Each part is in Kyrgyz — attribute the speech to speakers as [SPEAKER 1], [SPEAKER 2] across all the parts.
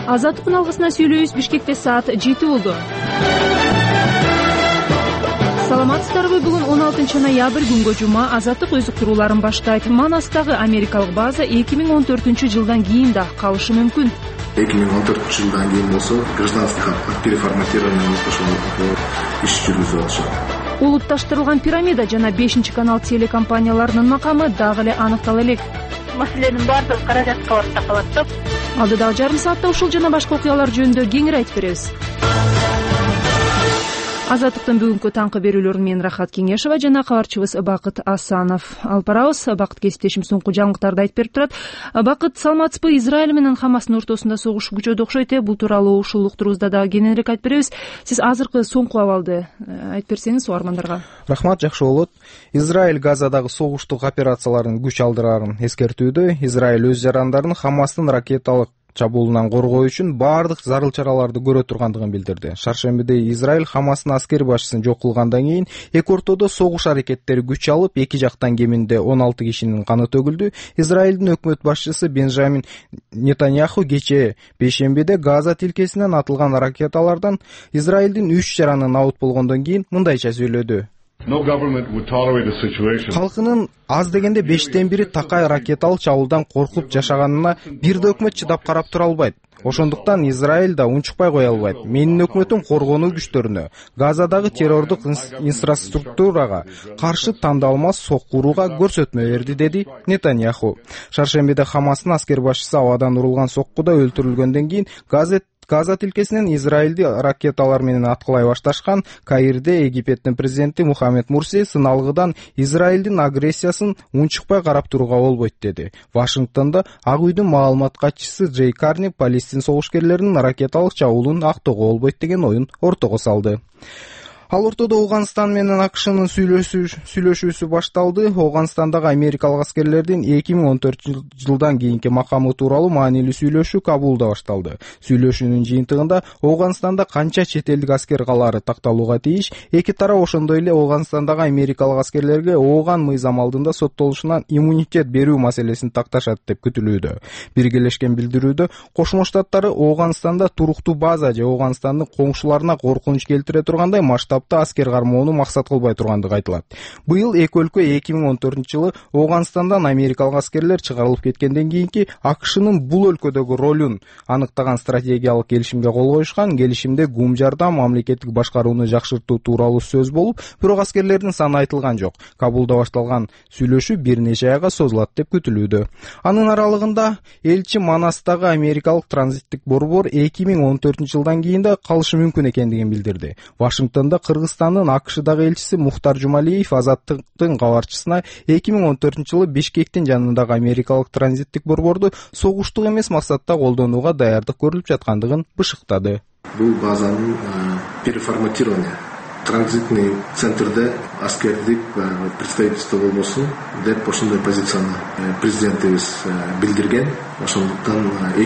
[SPEAKER 1] Азаттыктын алгысына сүйлөйбүз. Бишкекте саат 7 болду. Саламатсыздарбы? Бүгүн 16 ноябрь күнгө жума. Азаттык өз уктурууларын баштайт. Манастагы америкалык база 2014 жылдан кийин да калышы мүмкүн.
[SPEAKER 2] 2014 жылдан кийин болсо гражданский хакка переформатирование иш жүргүзүп атышат.
[SPEAKER 1] Улутташтырылган пирамида жана 5-канал телекомпанияларынын макамы дагы эле аныктала элек.
[SPEAKER 3] Маселенин баардыгы каражатка барып такалат да.
[SPEAKER 1] Алдыдагы жарым саатта ушул жана башка окуялар жөнүндө кеңири айтып беребиз. Азаттыктын бүгүнкү таңкы берүүлөрүн мен Рахат Кеңешова жана кабарчыбыз Бакыт Асанов алып барабыз. Бакыт кесиптешим соңку жаңылыктарды айтып берип турат. Бакыт, саламатсызбы? Израиль менен Хамастын ортосунда согуш күчөдө окшойт. Бул тууралуу ушул уктуруубузда дагы кененирээк айтып беребиз. Сиз азыркы соңку абалды айтып берсеңиз угармандарга.
[SPEAKER 4] Рахмат, жакшы болот. Израиль Газадагы согуштук операцияларын күч алдырарын эскертүүдө. Израиль өз жарандарын Хамастын ракеталык чабуулунан коргоо үчүн баардык зарыл чараларды көрө тургандыгын билдирди. Шаршембиде Израиль Хамастын аскери башчысын жок кылгандан кийин эки ортодо согуш аракеттери күч алып, эки жактан кеминде 16 кишинин каны төгүлдү. Израилдин өкмөт башчысы Бенжамин Нетаньяху кечээ бейшембиде Газа тилкесинен атылган ракеталардан Израилдин 3 жаранын абут болгондон кийин мындайча сүйлөдү. Халкынын аз дегенде 5/1 такай ракеталык чабуулдан коркуп жашаганына бир да өкмөт чыдап карап тура албайт. Ошондуктан Израиль да унчукпай кое албайт. Менин өкмөтүм коргонуу күчтөрүнө, Газадагы террордук инфраструктурага каршы тандалмас сокку урууга көрсөтмө берди, деди Нетаньяху. Шаршембиде Хамастын аскер башчысы абадан урулган соккуда өлтүрүлгөндөн кийин Газа тилкесинен Израилди ракеталар менен аткылай башташкан Каирде Египеттин президенти Мухаммед Мурси сыналгыдан Израилдин агрессиясын унчукпай карап турууга болбойт, деди. Вашингтондо Ак үйдүн маалымат катчысы Джей Карни Палестин согушкерлеринин ракеталык чабуулун актоого болбойт деген оюн ортого салды. Ал ортодо Ауганстан менен АКШнын сүйлөшүүсү башталды. Ауганстандагы америкалык аскерлердин 2014 жылдан кийинки макамы тууралуу маанилүү сүйлөшүү Кабулда башталды. Сүйлөшүүнүн жыйынтыгында Ауганстанда канча чет элдик аскер калаары такталууга тийиш, эки тарап ошондой эле Ауганстандагы америкалык аскерлерге Ооган мыйзам алдында соттолушунан иммунитет берүү маселесин такташат деп күтүлүүдө. Биргелешкен билдирүүдө Кошмо Штаттары Ауганстанда туруктуу база же Ауганстандын коңшуларына коркунуч келтире тургандай масштаб аскер кармоону максат кылбай тургандыгы айтылат. Быйыл эки өлкө 2014 жылы Ауганстандан америкалык аскерлер чыгарылып кеткенден кийинки АКШнын бул өлкөдөгү ролун аныктаган стратегиялык келишимге кол коюшкан. Келишимде гум жардам, мамлекеттик башкарууну жакшыртуу тууралуу сөз болуп, бирок аскерлердин саны айтылган жок. Кабулда башталган сүйлөшүү бир нече айга созулат деп күтүлүүдө. Анын аралыгында элчи Манастагы америкалык транзиттик борбор 2014 жылдан кийин да калышы мүмкүн экендигин билдирди. Вашингтондо Кыргызстандын АКШдагы элчиси Мухтар Жумалиев Азаттыктын кабарчысына 2014 жылы Бишкектин жанындагы америкалык транзиттик борборду согуштук эмес максатта колдонууга даярдык көрүлүп жаткандыгын бышыктады.
[SPEAKER 2] Бул базанын переформатирование транзитный центрде аскердик представительство болбосун деп ошондой позицияны президентибиз билдирген. Ошондуктан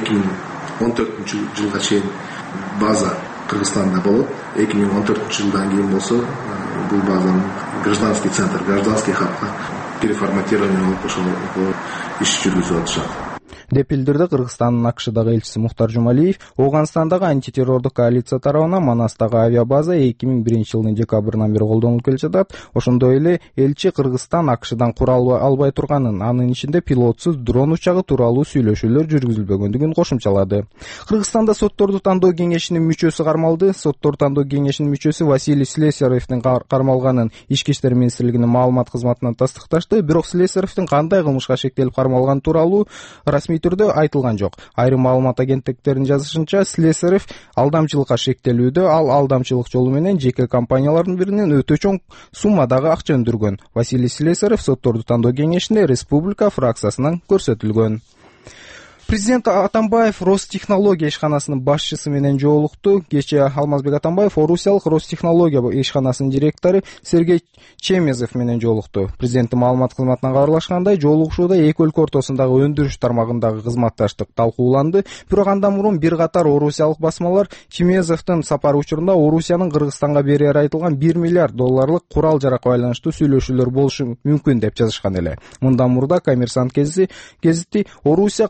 [SPEAKER 2] 2014 жылга чейин база Кыргызстанда болот. 2014 жылдан кийин болсо бул базанын гражданский центр, гражданский хабка переформатирование болуп ошол иш жүргүзүп атышат
[SPEAKER 4] деп билдирди Кыргызстандын АКШдагы элчиси Мухтар Жумалиев. Ауганстандагы антитеррордук коалиция тарабынан Манастагы авиабаза 2001 жылдын декабрынан бери колдонулуп келе жатат. Ошондой эле элчи Кыргызстан АКШдан курал албай турганын, анын ичинде пилотсуз дрон учагы тууралуу сүйлөшүүлөр жүргүзүлбөгөндүгүн кошумчалады. Кыргызстанда сотторду тандоо кеңешинин мүчөсү кармалды. Сотторду тандоо кеңешинин мүчөсү Василий Слесаревдин кармалганын Ички иштер министрлигинин маалымат кызматынан тастыкташты. Бирок Слесаревдин кандай кылмышка шектелип кармалганы тууралуу расмий түрдө айтылган жок. Айрым маалымат агенттиктеринин жазышынча, Слесарев алдамчылыкка шектелүүдө, ал алдамчылык жолу менен жеке компаниялардын биринен өтө чоң суммадагы акча өндүргөн. Василий Слесарев сотторду тандоо кеңешинде Республика фракциясынан көрсөтүлгөн. Президент Атамбаев Ростехнология ишканасынын башчысы менен жолукту. Кечээ Алмазбек Атамбаев Орусиялык Ростехнология ишканасынын директору Сергей Чемезов менен жолукту. Президенттин маалымат кызматынан кабарлашкандай, жолугушууда эки өлкө ортосундагы өндүрүш тармагындагы кызматташтык талкууланды. Бирок андан мурун бир катар орусиялык басмалар Чемезовдун сапары учурунда Орусиянын Кыргызстанга берери айтылган $1 миллиард курал-жаракка байланыштуу сүйлөшүүлөр болушу мүмкүн деп жазышкан эле. Мындан мурда Коммерсант гезити Орусия Кыргызстанга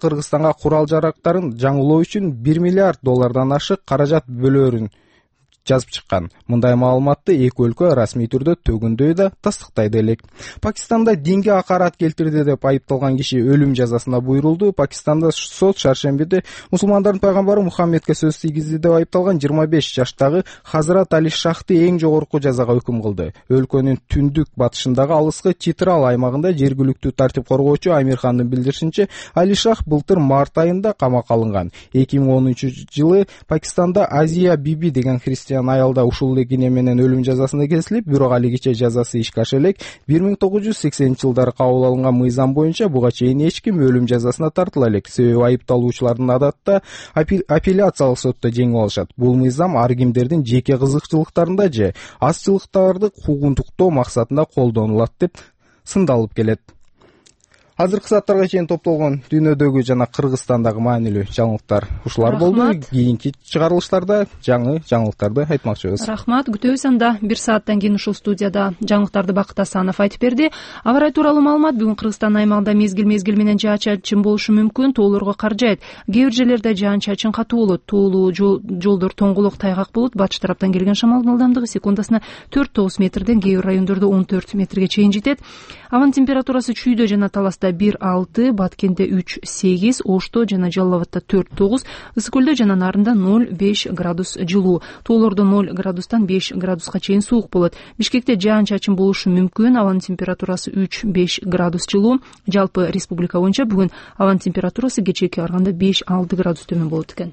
[SPEAKER 4] Пакистанга курал жарактарын жаңылоо үчүн $1 миллиард ашык каражат бөлөөрүн жазып чыккан. Мындай маалыматты эки өлкө расмий түрдө төгүндөй да тастыктайды элек. Пакистанда динге акарат келтирди деп айыпталган киши өлүм жазасына буйрулду. Пакистанда сот шаршембиде мусулмандардын пайгамбары Мухаммедке сөз тийгизди деп айыпталган 25 жаштагы Хазрат Али Шахты эң жогорку жазага өкүм кылды. Өлкөнүн түндүк батышындагы алыскы Читрал аймагында жергиликтүү тартип коргоочу Амирхандын билдиришинче, Али Шах былтыр март айында камакка алынган. 2013-жылы Пакистанда Азия Биби деген христиан аялда ушул эгине менен өлүм жазасына кесилип, бирок алигиче жазасы ишке аша элек. 1980-жылдары кабыл алынган мыйзам боюнча буга чейин эч ким өлүм жазасына тартыла элек. Себеби айыпталуучулардын адатта апелляциялык сотто жеңип алышат. Бул мыйзам ар кимдердин жеке кызыкчылыктарында же азчылыктарды куугунтуктоо максатында колдонулат деп сындалып келет. Азыркы сааттарга чейин топтолгон дүйнөдөгү жана Кыргызстандагы маанилүү жаңылыктар ушулар болду. Кийинки чыгарылыштарда жаңы жаңылыктарды айтмакчыбыз.
[SPEAKER 1] Рахмат, күтөбүз анда. 1 сааттан кийин ушул студияда жаңылыктарды Бакыт Асанов айтып берди. Аба ырайы тууралуу маалымат: бүгүн Кыргызстан аймагында мезгил менен жаан-чачын болушу мүмкүн, тоолорго кар жаайт. Кээ бир жерлерде жаан-чачын катуу болот. Тоолуу жолдор тоңголок тайгак болот. Батыш тараптан келген шамалдын ылдамдыгы секундасына 4-9 метрден, кээ бир райондордо 14 метрге чейин жетет. Абанын температурасы Чүйдө жана Таласта 1-6, Баткенде 3-8, Ошто жана Жалал Абадта 4-9, Ысык көлдө жана Нарында 0-5 градус жылуу. Тоолордо 0 градустан 5 градуска чейин суук болот. Бишкекте жаан-чачын болушу мүмкүн, абанын температурасы 3-5 градус жылуу. Жалпы республика боюнча бүгүн абанын температурасы кечээкиге караганда 5-6 градус төмөн болот экен.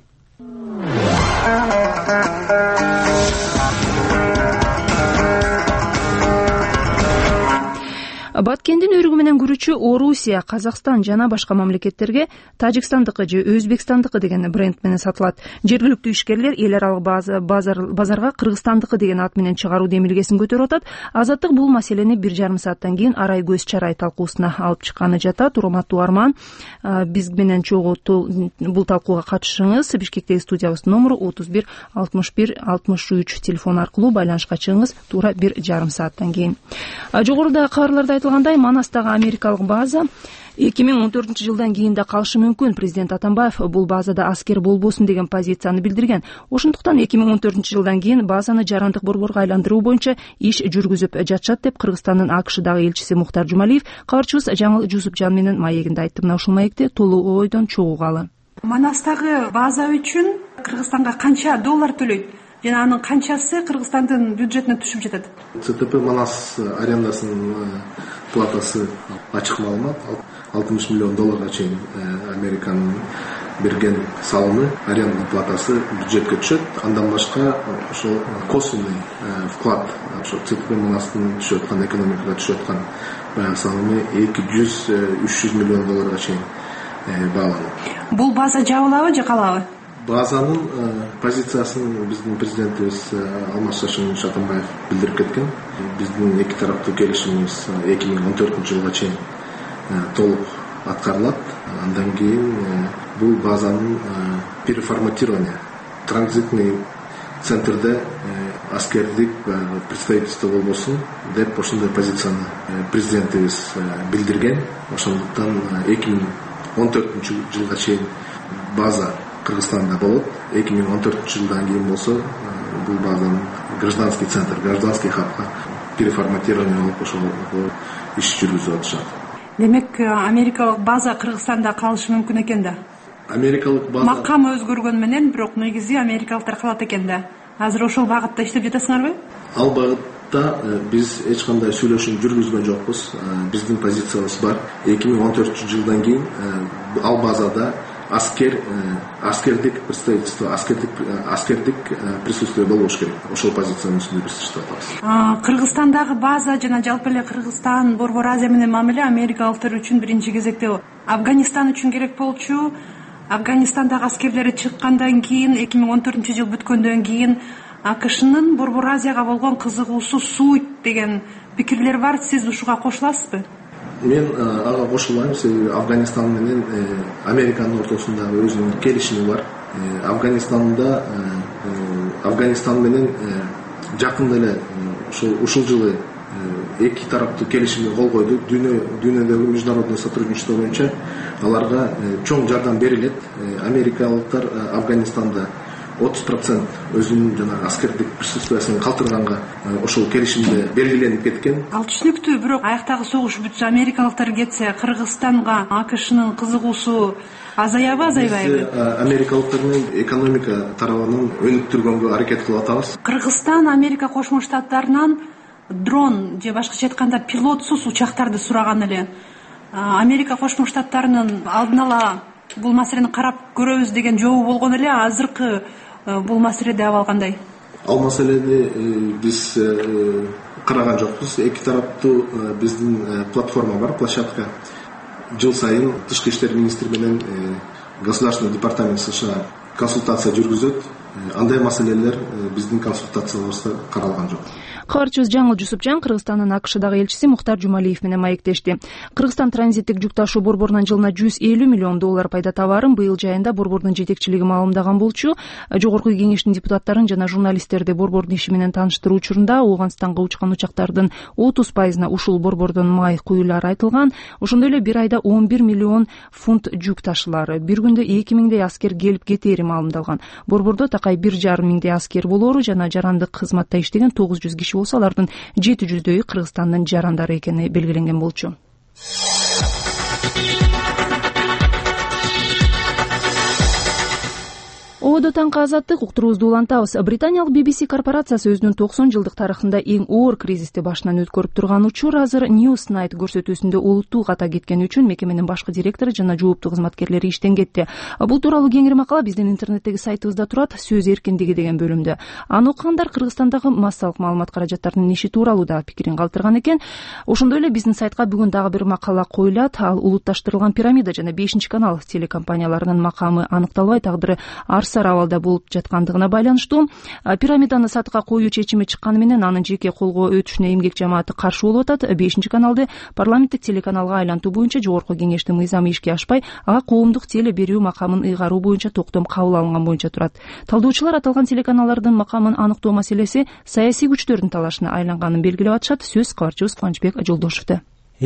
[SPEAKER 1] Баткендин өрүгү менен күрүчү Орусия, Казакстан жана башка мамлекеттерге Тажикстандыкы же Өзбекстандыкы деген бренд менен сатылат. Жергиликтүү ишкерлер эл аралык базарга Кыргызстандыкы деген ат менен чыгаруу демилгесин көтөрүп атат. Азаттык бул маселени 1,5 сааттан кийин арай көз чарай талкуусуна алып чыкканы жатат. Урматтуу Арман, биз менен чогуу бул талкууга катышыңыз. Бишкектеги студиябыздын номеру 31 61 63 телефон аркылуу байланышка чыгыңыз. Туура 1,5 сааттан кийин. Жогоруда кабарларда айтылгандай, Манастагы америкалык база 2014-жылдан кийин да калышы мүмкүн. Президент Атамбаев бул базада аскер болбосун деген позицияны билдирген. Ошондуктан 2014-жылдан кийин базаны жарандык борборго айландыруу боюнча иш жүргүзүп жатышат деп Кыргызстандын АКШдагы элчиси Мухтар Жумалиев кабарчыбыз Жаңыл Жусупжан менен маегинде айтты. Мына ушул маекти толук ойдон чогуугалы.
[SPEAKER 5] Манастагы база үчүн Кыргызстанга канча доллар төлөйт? Жана анын канчасы Кыргызстандын бюджетине түшүп жатат?
[SPEAKER 2] ЦТП Манас арендасынын платасы ачык маалымат. $60 миллион чейин Американын берген салымы, аренда платасы бюджетке түшөт. Андан башка ошол косвенный вклад, ошо ЦТП Манастын түшүп аткан экономикага түшүп аткан баягы салымы $200-300 миллион чейин бааланат.
[SPEAKER 5] Бул база жабылабы же калабы?
[SPEAKER 2] Базанын позициясын биздин президентибиз Алмаз Шашимович Атамбаев билдирип кеткен. Биздин эки тараптуу келишимибиз 2014-жылга чейин толук аткарылат. Андан кийин бул базанын переформатирование, транзитный центрде аскердик представительство болбосун деп ошондой позицияны президентибиз билдирген. Ошондуктан 2014-жылга чейин база Кыргызстанда болот. 2014-жылдан кийин болсо бул базанын гражданский центр, гражданский хабка переформатирование болуп ошол иш жүргүзүп атышат.
[SPEAKER 5] Демек, америкалык база Кыргызстанда калышы мүмкүн экен да.
[SPEAKER 2] Америкалык база
[SPEAKER 5] макамы өзгөргөн менен, бирок негизи америкалыктар калат экен да. Азыр ошол багытта иштеп жатасыңарбы?
[SPEAKER 2] Ал багытта биз эч кандай сүйлөшүү жүргүзгөн жокпуз. Биздин позициябыз бар. 2014-жылдан кийин ал базада аскердик представительство, аскердик присутствие болуш керек. Ошол позициянын үстүндө биз иштеп атабыз.
[SPEAKER 5] Кыргызстандагы база жана жалпы эле Кыргызстан, Борбор Азия менен мамиле америкалыктар үчүн биринчи кезекте Афганистан үчүн керек болчу. Афганистандагы аскерлери чыккандан кийин 2014-жыл бүткөндөн кийин АКШнын Борбор Азияга болгон кызыгуусу суйт деген пикирлер бар. Сиз ушуга кошуласызбы?
[SPEAKER 2] Мен ага кошулайм. Себеби Афганистан менен Американын ортосунда өзүнүн келишими бар. Афганистан менен жакында эле ушул жылы эки тараптуу келишимге кол койду. Дүйнөдөгү международный сотрудничество боюнча аларга чоң жардам берилет. Америкалыктар Афганистанда 30% өзүнүн жанагы аскердик присутствиясын калтырганга ошол келишимде белгиленип кеткен.
[SPEAKER 5] Ал түшүнүктүү, бирок аяктагы согуш бүтсө, америкалыктар кетсе, Кыргызстанга АКШнын кызыгуусу азаябы, азайбайбы?
[SPEAKER 2] Америкалыктар менен экономика тарабынан өнүктүргөнгө аракет кылып атабыз.
[SPEAKER 5] Кыргызстан Америка Кошмо Штаттарынан дрон же башкача айтканда пилотсуз учактарды сураган эле. Америка Кошмо Штаттарынын алдын ала бул маселени карап көрөбүз деген жообу болгон эле. Азыркы бул маселеде абал кандай?
[SPEAKER 2] Ал маселеди биз караган жокпуз. Эки тараптуу биздин платформа бар, площадка. Жыл сайын Тышкы иштер министри менен Государственный департамент США консультация жүргүзөт. Андай маселелер биздин консультацияларыбызда каралган жок.
[SPEAKER 1] Кабарчыбыз Жаңыл Жусупжан Кыргызстандын АКШдагы элчиси Мухтар Жумалиев менен маектешти. Кыргызстан транзиттик жүк ташуу борборунан жылына $150 миллион пайда табарын быйыл жайында борбордун жетекчилиги маалымдаган болчу. Жогорку кеңештин депутаттарын жана журналисттерди борбордун иши менен тааныштыруу учурунда Ооганстанга учкан учактардын 30%-на ушул борбордон май куюлары айтылган. Ошондой эле бир айда 11 миллион фунт жүк ташылары, бир күндө 2000 аскер келип кетери маалымдалган. Борбордо такай 1,5 миңдей аскер болору жана жарандык кызматта иштеген 900 киши болсо, алардын 700-дөйү Кыргызстандын жарандары экени белгиленген болчу. Ободо таңкы азаттык уктуруубузду улантабыз. Британиялык BBC корпорациясы өзүнүн 90 жылдык тарыхында эң оор кризисти башынан өткөрүп турган учур азыр Newsnight көрсөтүүсүндө олуттуу ката кеткени үчүн мекеменин башкы директору жана жооптуу кызматкерлери иштен кетти. Бул тууралуу кеңири макала биздин интернеттеги сайтыбызда турат, сөз эркиндиги деген бөлүмдө. Аны окугандар Кыргызстандагы массалык маалымат каражаттарынын иши тууралуу да пикирин калтырган экен. Ошондой эле биздин сайтка бүгүн дагы бир макала коюлат. Ал улутташтырылган Пирамида жана 5-канал телекомпанияларынын макамы аныкталбай, тагдыры арсар абалда болуп жаткандыгына байланыштуу. Пирамиданы сатыкка коюу чечими чыкканы менен анын жеке колго өтүшүнө эмгек жамааты каршы болуп атат. 5-каналды парламенттик телеканалга айлантуу боюнча жогорку кеңештин мыйзамы ишке ашпай, ага коомдук теле берүү макамын ыйгаруу боюнча токтом кабыл алынган боюнча турат. Талдоочулар аталган телеканалдын макамын аныктоо маселеси саясий күчтөрдүн талашына айланганын белгилеп атышат. Сөз кабарчыбыз Кубанычбек Жолдошевде.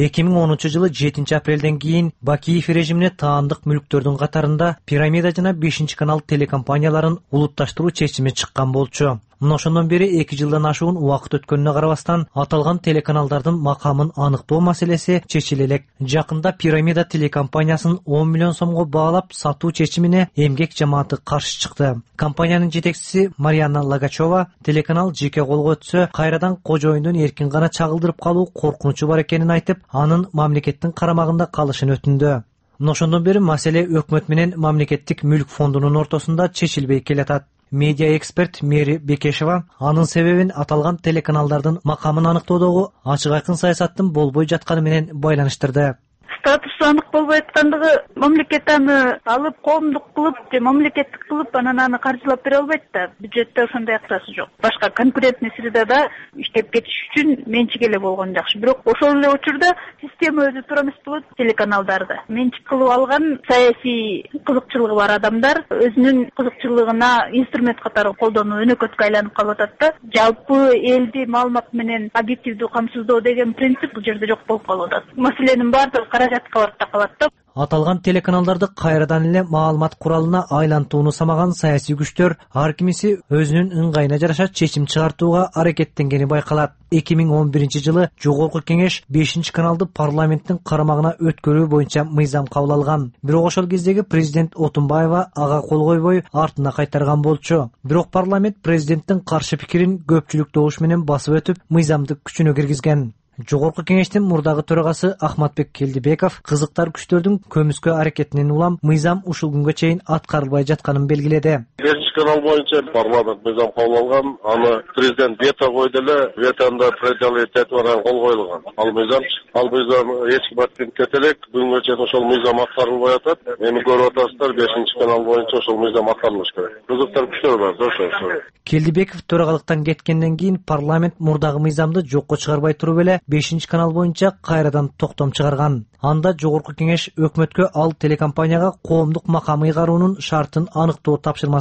[SPEAKER 6] 2010 жылы 7 апрелден кийин Бакиев режимине таандык мүлктөрдүн катарында Пирамида жана 5-канал телекомпанияларын улутташтыруу чечими чыккан болчу. Мына ошондон бери 2 жылдан ашуун убакыт өткөнүнө карабастан аталган телеканалдардын макамын аныктоо маселеси чечиле элек. Жакында Пирамида телекомпаниясын 10 миллион сомго баалап сатуу чечимине эмгек жамааты каршы чыкты. Компаниянын жетекчиси Марьяна Лагачева телеканал жеке колго өтсө кайрадан кожоюндун эркин гана чагылдырып калуу коркунучу бар экенин айтып, анын мамлекеттин карамагында калышын өтүндү. Мына ошондон бери маселе өкмөт менен мамлекеттик мүлк фондунун ортосунда чечилбей келатат. Медиа эксперт Мери Бекешева анын себебин аталган телеканалдардын макамын аныктоодогу ачык айкын саясаттын болбой жатканы менен байланыштырды.
[SPEAKER 3] Статусу анык болбой аткандыгы, мамлекет аны алып коомдук кылып же мамлекеттик кылып анан аны каржылап бере албайт да. Бюджетте ошондой акчасы жок. Башка конкурентный средада иштеп кетиш үчүн менчик эле болгон жакшы. Бирок ошол эле учурда система өзү туура эмес болот телеканалдарда. Менчик кылып алган саясий кызыкчылыгы бар адамдар өзүнүн кызыкчылыгына инструмент катары колдонуу өнөкөткө айланып калып атат да. Жалпы элди маалымат менен объективдүү камсыздоо деген принцип бул жерде жок болуп калып атат. Маселенин баардыгы каражатка барып такалат да.
[SPEAKER 6] Аталган телеканалдарды кайрадан эле маалымат куралына айлантууну самаган саясий күчтөр ар кимиси өзүнүн ыңгайына жараша чечим чыгартууга аракеттенгени байкалат. 2011 жылы жогорку кеңеш 5-каналды парламенттин карамагына өткөрүү боюнча мыйзам кабыл алган. Бирок ошол кездеги президент Отунбаева ага кол койбой артына кайтарган болчу. Бирок парламент президенттин каршы пикирин көпчүлүк добуш менен басып өтүп, мыйзамды күчүнө киргизген. Жогорку кеңештин мурдагы төрагасы Ахматбек Келдибеков кызыктар күчтөрдүн көмүскө аракетинен улам мыйзам ушул күнгө чейин аткарылбай жатканын белгиледи.
[SPEAKER 7] 5-канал боюнча парламент мыйзам кабыл алган, аны президент вето койду эле, ветондо пределы тетварга кол коюлган. Ал мыйзам эч ким өтүп кете элек, бүгүнгө чейин ошол мыйзам аткарылбай атат. Эми көрүп атасыздар, 5-канал боюнча ошол мыйзам аткарылыш керек. Кызыктар күчтөр бар да ошо.
[SPEAKER 6] Келдибеков төрагалыктан кеткенден кийин парламент мурдагы мыйзамды жокко чыгарбай туруп эле 5-канал боюнча кайрадан токтом чыгарган. Анда жогорку кеңеш өкмөткө ал телекомпанияга коомдук макам ыйгаруунун шартын аныктоо тапшырмасын берген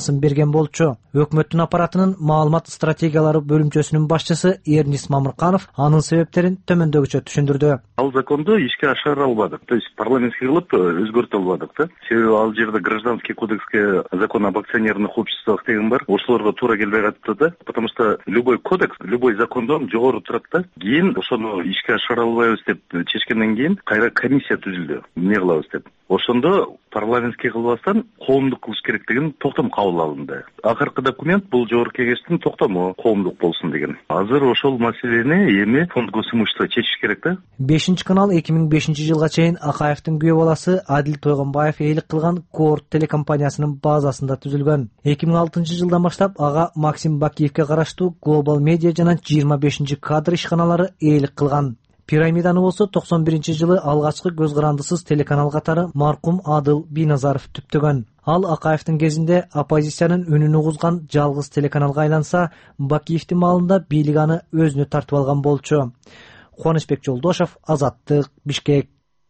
[SPEAKER 6] билдирген болчу. Өкмөттүн аппаратынын маалымат стратегиялары бөлүмчөсүнүн башчысы Эрнис Мамырканов анын себептерин төмөндөгүчө түшүндүрдү.
[SPEAKER 8] Ал законду ишке ашыра албадык, то есть парламентский кылып өзгөртө албадык да. Себеби ал жерде гражданский кодекске, закон об акционерных обществах деген бар. Ошолорго туура келбей калыпты да, потому что любой кодекс, любой закондон жогору турат да. Кийин ошону ишке ашыра албайбыз деп чечкенден кийин кайра комиссия түзүлдү. Эмне кылабыз деп. Ошондо парламентский кылбастан коомдук кылыш керек деген токтом кабыл алынды. Акыркы документ бул жогорку кеңештин токтому коомдук болсун деген. Азыр ошол маселени эми фонд госимущества чечиш керек да.
[SPEAKER 6] 5-канал 2005-жылга чейин Акаевдин күйөө баласы Адил Тойгонбаев ээлик кылган Коорт телекомпаниясынын базасында түзүлгөн. 2006-жылдан баштап ага Максим Бакиевке караштуу Global Media жана 25-кадр ишканалары ээлик кылган. Пирамиданы болсо 91-жылы алгачкы көз карандысыз телеканал катары маркум Адыл Биназаров түптөгөн. Ал Акаевдин кезинде оппозициянын үнүн угузган жалгыз телеканалга айланса, Бакиевдин маалында бийлик аны өзүнө тартып алган болчу. Кубанычбек Жолдошов, Азаттык, Бишкек.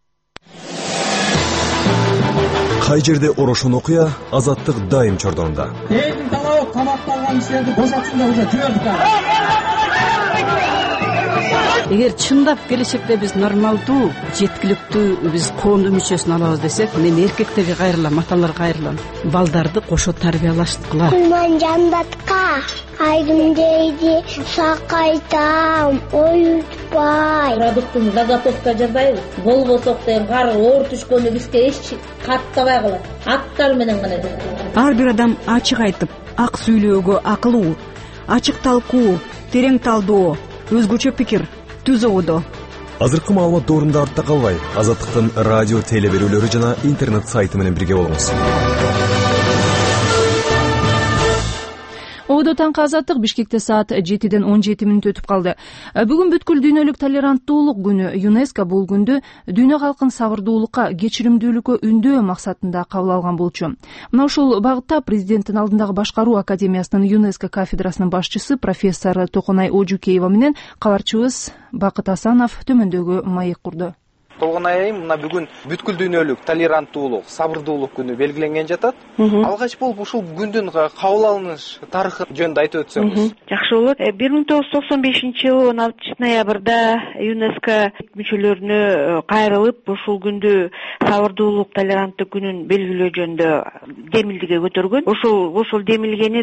[SPEAKER 9] Кай жерде орошон окуя, Азаттык дайым чордонунда.
[SPEAKER 10] Элдин талабы камакталган кишилерди бошотсун деп уже жибердик.
[SPEAKER 11] Эгер чындап келечекте биз нормалдуу, жеткиликтүү биз коомдун мүчөсүн алабыз десек, мен эркектерге кайрылам, аталарга кайрылам. Балдарды кошо тарбиялаштыкыла.
[SPEAKER 12] Кулман жандатка айдым дейди, сакайтам, оютпай.
[SPEAKER 13] Продуктун заготовка жасайбыз. Болбосок деген кар оор түшкөндө бизге эч каттабай калат. Аттар менен гана.
[SPEAKER 14] Ар бир адам ачык айтып, ак сүйлөөгө акылуу, ачык талкуу, терең талдоо, өзгөчө пикир түз ободо.
[SPEAKER 9] Азыркы маалымат доорунда артта калбай, Азаттыктын радио теле берүүлөрү жана интернет сайты менен бирге болуңуз.
[SPEAKER 1] Ободо таңкы Азаттык Бишкекте саат 7-ден 17 өтүп калды. Бүгүн бүткүл дүйнөлүк толеранттуулук күнү. ЮНЕСКО бул күндү дүйнө калкын сабырдуулукка, кечиримдүүлүккө үндөө максатында кабыл алган болчу. Мына ушул багытта президенттин алдындагы башкаруу академиясынын ЮНЕСКО кафедрасынын башчысы профессор Токонай Ожукеева менен кабарчыбыз Бакыт Асанов төмөндөгү маек курду.
[SPEAKER 4] Толгонай айым, мына бүгүн бүткүл дүйнөлүк толеранттуулук, сабырдуулук күнү белгиленген жатат. Алгач болуп ушул күндүн кабыл алыныш тарыхы жөнүндө айтып өтсөңүз.
[SPEAKER 3] Жакшы болот. 1995-жылы 16-ноябрда ЮНЕСКО мүчөлөрүнө кайрылып, ушул күндү сабырдуулук, толеранттуулук күнүн белгилөө жөнүндө демилдиге көтөргөн. Ошол демилгени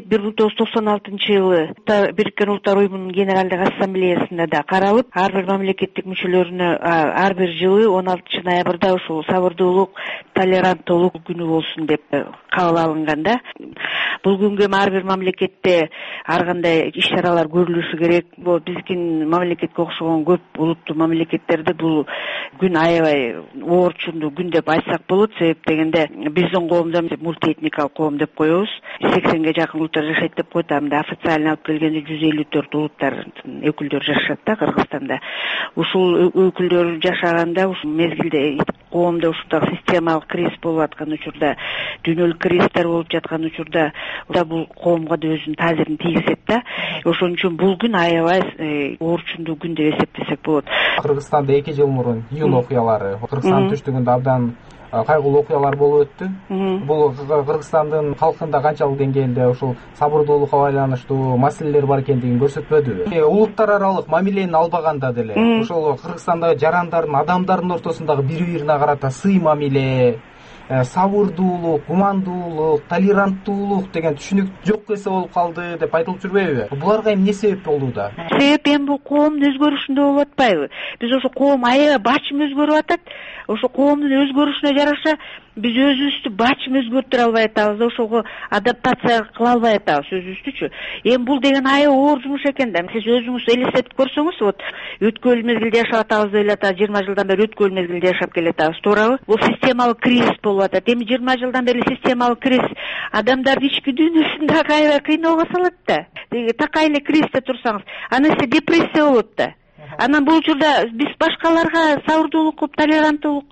[SPEAKER 3] 1996-жылы Бириккен Улуттар Уюмунун Генералдык Ассамблеясында да каралып, ар бир мамлекеттик мүчөлөрүнө ар бир жылы 16-ноябрда ушул сабырдуулук, толеранттуулук күнү болсун деп кабыл алынганда, бул күнгө ар бир мамлекетте ар кандай иш-чаралар көрүлүшү керек. Бул биздин мамлекетке окшогон көп улуттуу мамлекеттерде бул күн аябай оорчундуу күн деп айтсак болот. Себеп дегенде биздин коомдо мультиэтникалык коом деп коебуз. 80-ге жакын улуттар жашайт деп коет. Анда официально алып келгенде 154 улуттар өкүлдөр жашашат да Кыргызстанда. Ушул өкүлдөр жашаганда ушул мезгилде коомдо ушундай системалык кризис болуп аткан учурда, дүйнөлүк кризистер болуп жаткан учурда бул коомго да өзүнүн таасирин тийгизет да. Ошон үчүн бул күн аябай оорчундуу күн деп эсептесек болот.
[SPEAKER 4] Кыргызстанда 2 жыл мурун июнь окуялары, Кыргызстан түштүгүндө абдан кайгылуу окуялар болуп өттү. Бул Кыргызстандын калкында канчалык деңгээлде ушул сабырдуулукка байланыштуу маселелер бар экендигин көрсөтпөдүбү? Улуттар аралык мамилени албаганда деле ушул Кыргызстандагы жарандардын, адамдардын ортосундагы бири-бирине карата сый мамиле, сабырдуулук, гумандуулук, толеранттуулук деген түшүнүк жок эсе болуп калды деп айтылып жүрбөйбү? Буларга эмне себеп болууда?
[SPEAKER 3] Себеп эми бул коомдун өзгөрүшүндө болуп атпайбы? Биз ошо коом аябай бачым өзгөрүп атат. Ошо коомдун өзгөрүшүнө жараша биз өзүбүздү бачым өзгөртүрө албай атабыз, ошого адаптация кыла албай атабыз өзүбүздүчү. Эми бул деген аябай оор жумуш экен да. Сиз өзүңүз элестетип көрсөңүз, вот өткөн мезгилде жашап атабыз деп эле атабыз, 20 жылдан бери өткөн мезгилде жашап келе атабыз, туурабы? Бул системалык кризис болуп атат. Эми 20 жылдан бери системалык кризис адамдардын ички дүйнөсүн дагы аябай кыйноого салат да. Такай эле кризисте турсаңыз, анан сиз депрессия болот да. Анан бул учурда биз башкаларга сабырдуулук кылып, толеранттуулук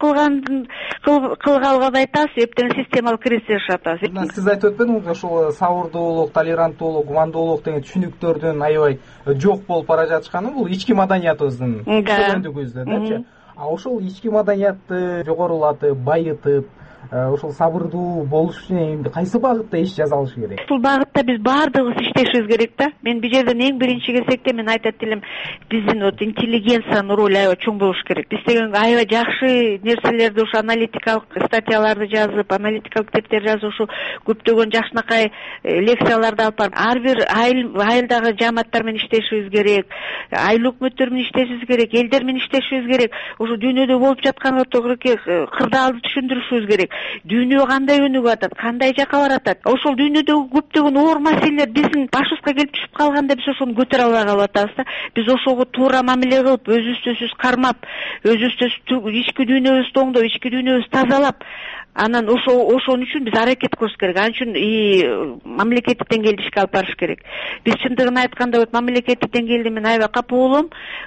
[SPEAKER 3] кылгалга айтабыз, себептен системалык кризис жашап атабыз.
[SPEAKER 4] Сиз айтып өтпөдүңүзбү, ошол сабырдуулук, толеранттуулук, гумандуулук деген түшүнүктөрдүн аябай жок болуп бара жатышканы бул ички маданиятыбыздын төмөндүгүбүздө дачы. А ошол ички маданиятты жогорулатып, байытып, ошол сабырдуу болуш үчүн эмне кайсы багытта иш жасалыш керек?
[SPEAKER 3] Бул багытта биз баардыгыбыз иштешибиз керек да. Мен бул жерден эң биринчи келсек да, мен айтат элем, биздин вот интеллигенциянын ролу аябай чоң болуш керек. Биз деген аябай жакшы нерселерди, ушу аналитикалык статьяларды жазып, аналитикалык китептер жазып, ушу көптөгөн жакшынакай лекцияларды алып барып, ар бир айылдагы жааматтар менен иштешибиз керек, айыл өкмөттөр менен иштешибиз керек, элдер менен иштешибиз керек. Ушу дүйнөдө болуп жатканга туура кырдаалды түшүндүрүшүбүз керек. Дүйнө кандай өнүгүп атат, кандай жака баратат. Ошол дүйнөдөгү көптөгөн оор маселелер биздин башыбызга келип түшүп калганда биз ошону көтөрө албай калып атабыз да. Биз ошого туура мамиле кылып, өзүбүздү кармап, өзүбүздү ички дүйнөбүздү оңдоп, ички дүйнөбүздү тазалап, анан ошон үчүн биз аракет кылыш керек. Ал үчүн мамлекеттик деңгээлде ишке алып барыш керек. Биз чындыгын айтканда вот мамлекеттик деңгээлде мен аябай капа болом.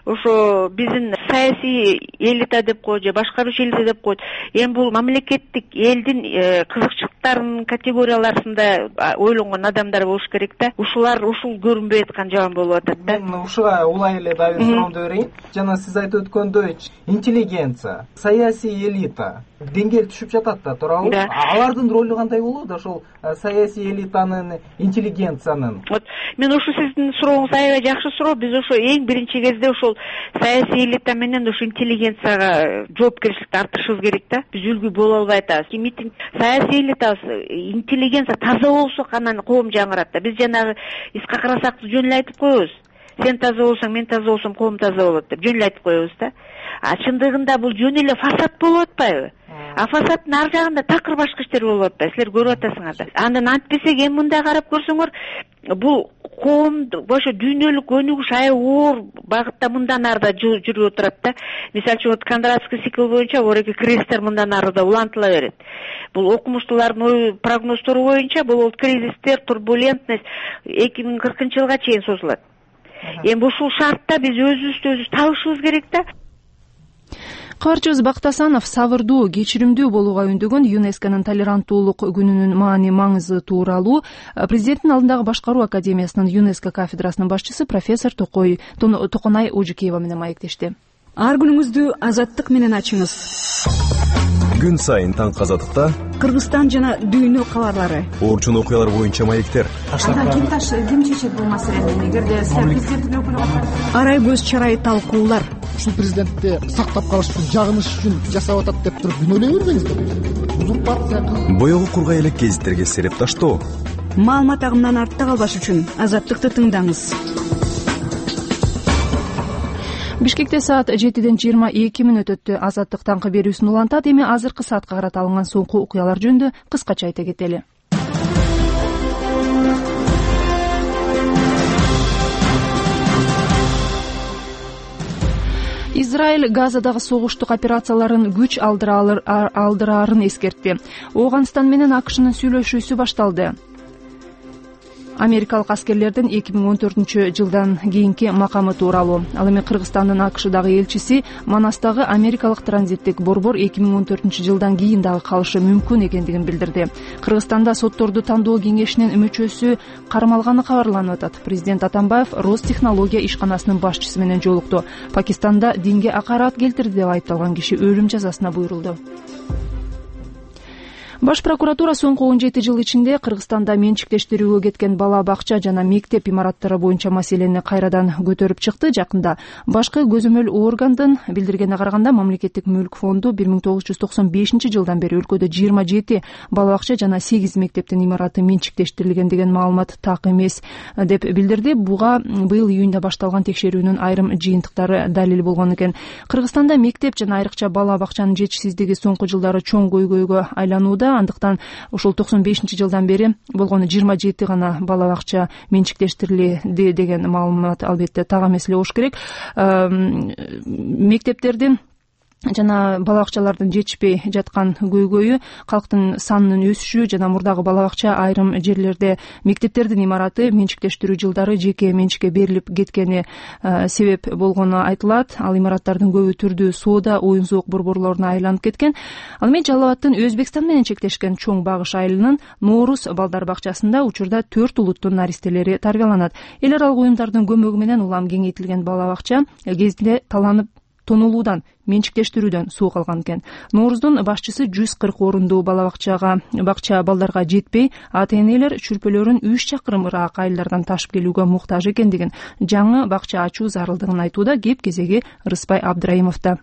[SPEAKER 3] Ошо биздин саясий элита деп коет же башкаруучу элита деп коет. Эми бул мамлекеттик элдин кызыкчылыктарынын категорияларында ойлонгон адамдар болуш керек да. Ушул көрүнбөй аткан жаман болуп атат да.
[SPEAKER 4] Мен ушуга улай эле дагы суроону берейин. Жана сиз айтып өткөндөй, интеллигенция, саясий элита деңгээл түшүп жатат да, туурабы? Алардын ролу кандай болот ошол саясий элитанын, интеллигенциянын?
[SPEAKER 3] Вот мен ушу сиздин сурооңуз аябай жакшы суроо. Биз ошо эң биринчи кезде ошол саясий элита менен ошо интеллигенцияга жоопкерчиликти артышыбыз керек да. Биз үлгү боло албай атабыз. Саясий элита, интеллигенция таза болсо анан коом жаңырат да. Биз жанагы Исхак Расаковду жөн эле айтып коебуз. Сен таза болсоң, мен таза болсом, коом таза болот деп жөн эле айтып коебуз да. А чындыгында бул жөн эле фасад болуп атпайбы? А фасадтын ар жагында такыр башка иштер болуп атпайбы? Силер көрүп атасыңар да. Андан антпесек эми мындай карап көрсөңөр, бул коом ошо дүйнөлүк өнүгүш аябай оор багытта мындан арыда жүрүп отурат да. Мисалы үчүн Кондратский цикл боюнча Ореке кризистер мындан арыда улантыла берет. Бул окумуштуулардын ой прогноздору боюнча бул кризистер, турбулентность 2040-жылга чейин созулат. Эми ушул шартта биз өзүбүздү табышыбыз керек да.
[SPEAKER 1] Кабарчыбыз Бакыт Асанов сабырдуу, кечиримдүү болууга үндөгөн ЮНЕСКОнун толеранттуулук күнүнүн маани маңызы тууралуу президенттин алдындагы башкаруу академиясынын ЮНЕСКО кафедрасынын башчысы профессор Токонай Ожукеева менен маектешти.
[SPEAKER 14] Ар күнүңүздү азаттык менен ачыңыз.
[SPEAKER 9] Күн сайын таң азаттыкта
[SPEAKER 14] Кыргызстан жана дүйнө кабарлары,
[SPEAKER 9] орчун окуялар боюнча маектер.
[SPEAKER 5] Ким чечет бул маселени? Эгерде силер президенттик өкүлү
[SPEAKER 14] арай көз чарай талкуулар.
[SPEAKER 10] Ушул президентти сактап калыш үчүн, жагыныш үчүн жасап атат деп туруп күнөөлөй бербеңиздер. Узурпация.
[SPEAKER 9] Боёгу кургай элек гезиттерге сереп таштоо.
[SPEAKER 14] Маалымат агымынан артта калбаш үчүн азаттыкты тыңдаңыз.
[SPEAKER 1] Бишкекте саат 7:22 өтөттү. Азаттык таңкы берүүсүн улантат. Эми азыркы саатка карата алынган соңку окуялар жөнүндө кыскача айта кетели. Израиль Газадагы согуштук операцияларын күч алдыраарын эскертти. Ооганстан менен АКШнын сүйлөшүүсү башталды. Америкалык аскерлердин 2014-жылдан кийинки макамы тууралуу. Ал эми Кыргызстандын АКШдагы элчиси Манастагы америкалык транзиттик борбор 2014-жылдан кийин дагы калышы мүмкүн экендигин билдирди. Кыргызстанда сотторду тандоо кеңешинин мүчөсү кармалганы кабарланып атат. Президент Атамбаев Ростехнология ишканасынын башчысы менен жолукту. Пакистанда динге акарат келтирди деп айыпталган киши өлүм жазасына буйрулду. Баш прокуратура соңку 17 жыл ичинде Кыргызстанда менчиктештирүүгө кеткен бала бакча жана мектеп имараттары боюнча маселени кайрадан көтөрүп чыкты. Жакында башкы көзөмөл органдын билдиргенине караганда мамлекеттик мүлк фонду 1995-жылдан бери өлкөдө 27 бала бакча жана 8 мектептин имараты менчиктештирилген деген маалымат так эмес деп билдирди. Буга быйыл июнда башталган текшерүүнүн айрым жыйынтыктары далил болгон экен. Кыргызстанда мектеп жана айрыкча бала бакчанын жетишсиздиги соңку жылдары чоң көйгөйгө айланууда. Андыктан ушул 95-жылдан бери болгону 27 гана бала бакча менчиктештирилди деген маалымат албетте так эмес эле болуш керек. Мектептердин жана бала бакчалардын жетишпей жаткан көйгөйү калктын санынын өсүшү жана мурдагы бала бакча айрым жерлерде мектептердин имараты менчиктештирүү жылдары жеке менчикке берилип кеткени себеп болгону айтылат. Ал имараттардын көбү түрдүү соода, оюн зоок борборлоруна айланып кеткен. Ал эми Жалал Абадтын Өзбекстан менен чектешкен чоң багыш айылынын Ноорус балдар бакчасында учурда 4 улуттун наристелери тарбияланат. Эл аралык уюмдардын көмөгү менен улам кеңейтилген бала бакча кезинде таланып тонулуудан, менчиктештирүүдөн суу калган экен. Нооруздун башчысы 140 орундуу бакча балдарга жетпей, ата-энелер чүрпөлөрүн 3 чакырым ыраак айылдардан ташып келүүгө муктаж экендигин, жаңы бакча ачуу зарылдыгын айтууда. Кеп кезеги Рыспай Абдраимовдо.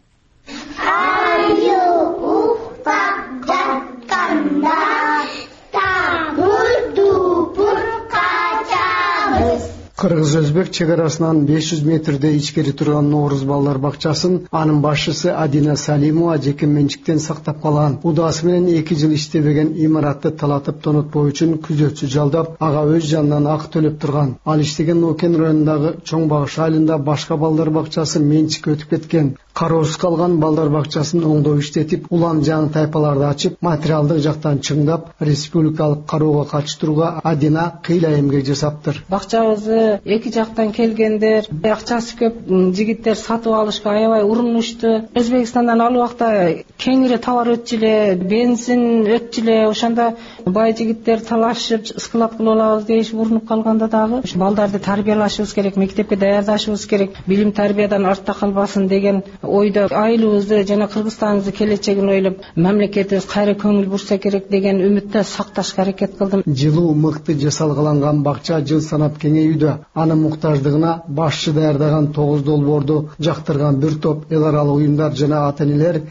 [SPEAKER 15] Кыргыз-Өзбек чегарасынан 500 метрде ичкери турган Нооруз балдар бакчасын анын башчысы Адина Салимова жеке менчиктен сактап калган. Удаасы менен 2 жыл иштебеген имаратты талатып тонотпоо үчүн күзөтчү жалдап, ага өз жанынан акы төлөп турган. Ал иштеген Окен районундагы Чоң Багыш айылында башка балдар бакчасы менчикке өтүп кеткен. Кароосуз калган балдар бакчасын оңдоо иштетип, улам жаңы тайпаларды ачып, материалдык жактан чыңдап, республикалык кароого катыштырууга Адина кыйла эмгек жасаптыр.
[SPEAKER 16] Бакчабызды эки жактан келгендер, акчасы көп жигиттер сатып алышка аябай урунушту. Өзбекстандан ал убакта кеңири товар өтчү эле, бензин өтчү эле, ошондо бай жигиттер талашып, склад кылып алабыз дейишип урунуп калганда дагы балдарды тарбиялашыбыз керек, мектепке даярдашыбыз керек, билим тарбиядан артта калбасын деген ойдо айылыбызды жана Кыргызстаныбызды келечегин ойлоп, мамлекетибиз кайра көңүл бурса керек деген үмүттө сакташка аракет кылдым.
[SPEAKER 15] Жылуу мыкты жасалгаланган бакча жыл санап кеңейүүдө. Анын муктаждыгына башчы даярдаган 9 долбоорду жактырган бир топ эл аралык уюмдар жана ата-энелер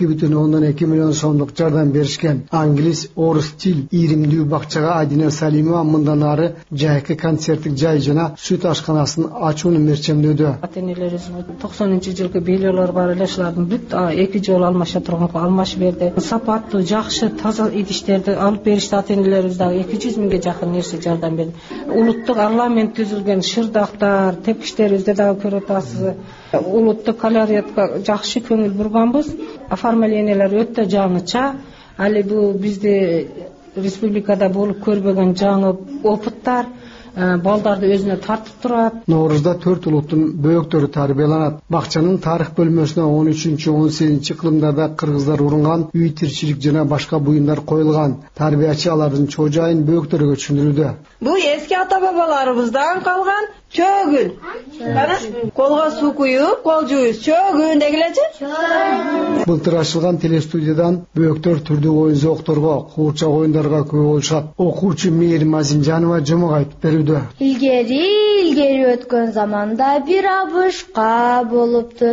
[SPEAKER 15] 2,2 миллион сомдук жардам беришкен. Англис, орус тил ийримдүү бакчага Адина Салимова мындан ары жайкы концерттик жай жана сүт ашканасын ачууну мерчемдөөдө.
[SPEAKER 16] Ата-энелерибиз 90-жылкы белгилер бар эле, ушулардын бүт 2 жолу алмаша турган алмашып берди. Сапаттуу, жакшы, таза идиштерди алып беришти. Ата-энелерибиз дагы 200 миңге жакын нерсе жардам берди. Улуттук орнамент түзүлгөн шырдактар, тепкичтерибизди дагы көрүп атасыз. Улуттук колориятка жакшы көңүл бурганбыз. Оформлениялар өтө жаңыча. Али бул бизде республикада болуп көрбөгөн жаңы опыттар. Балдарды өзүнө тартып турат.
[SPEAKER 15] Ноорузда 4 улуттун бөөктөрү тарбияланат. Бакчанын тарых бөлмөсүнө 13-18 кылымдарда кыргыздар урунган үй тирчилик жана башка буюмдар коюлган. Тарбиячы алардын чоо жайын бөөктөргө түшүндүрүүдө.
[SPEAKER 17] Бул эски ата-бабаларыбыздан калган чөгүн. Кана колго суу куюп, кол жууйбуз. Чөгүн дегилечи?
[SPEAKER 15] Былтыр ачылган телестудиядан бөөктөр түрдүү оюн-зоокторго, куурчак оюндарга күбө болушат. Окуучу Мээрим Азимжанова жомок айтып берүүдө.
[SPEAKER 18] Илгери өткөн заманда бир абышка болуптур.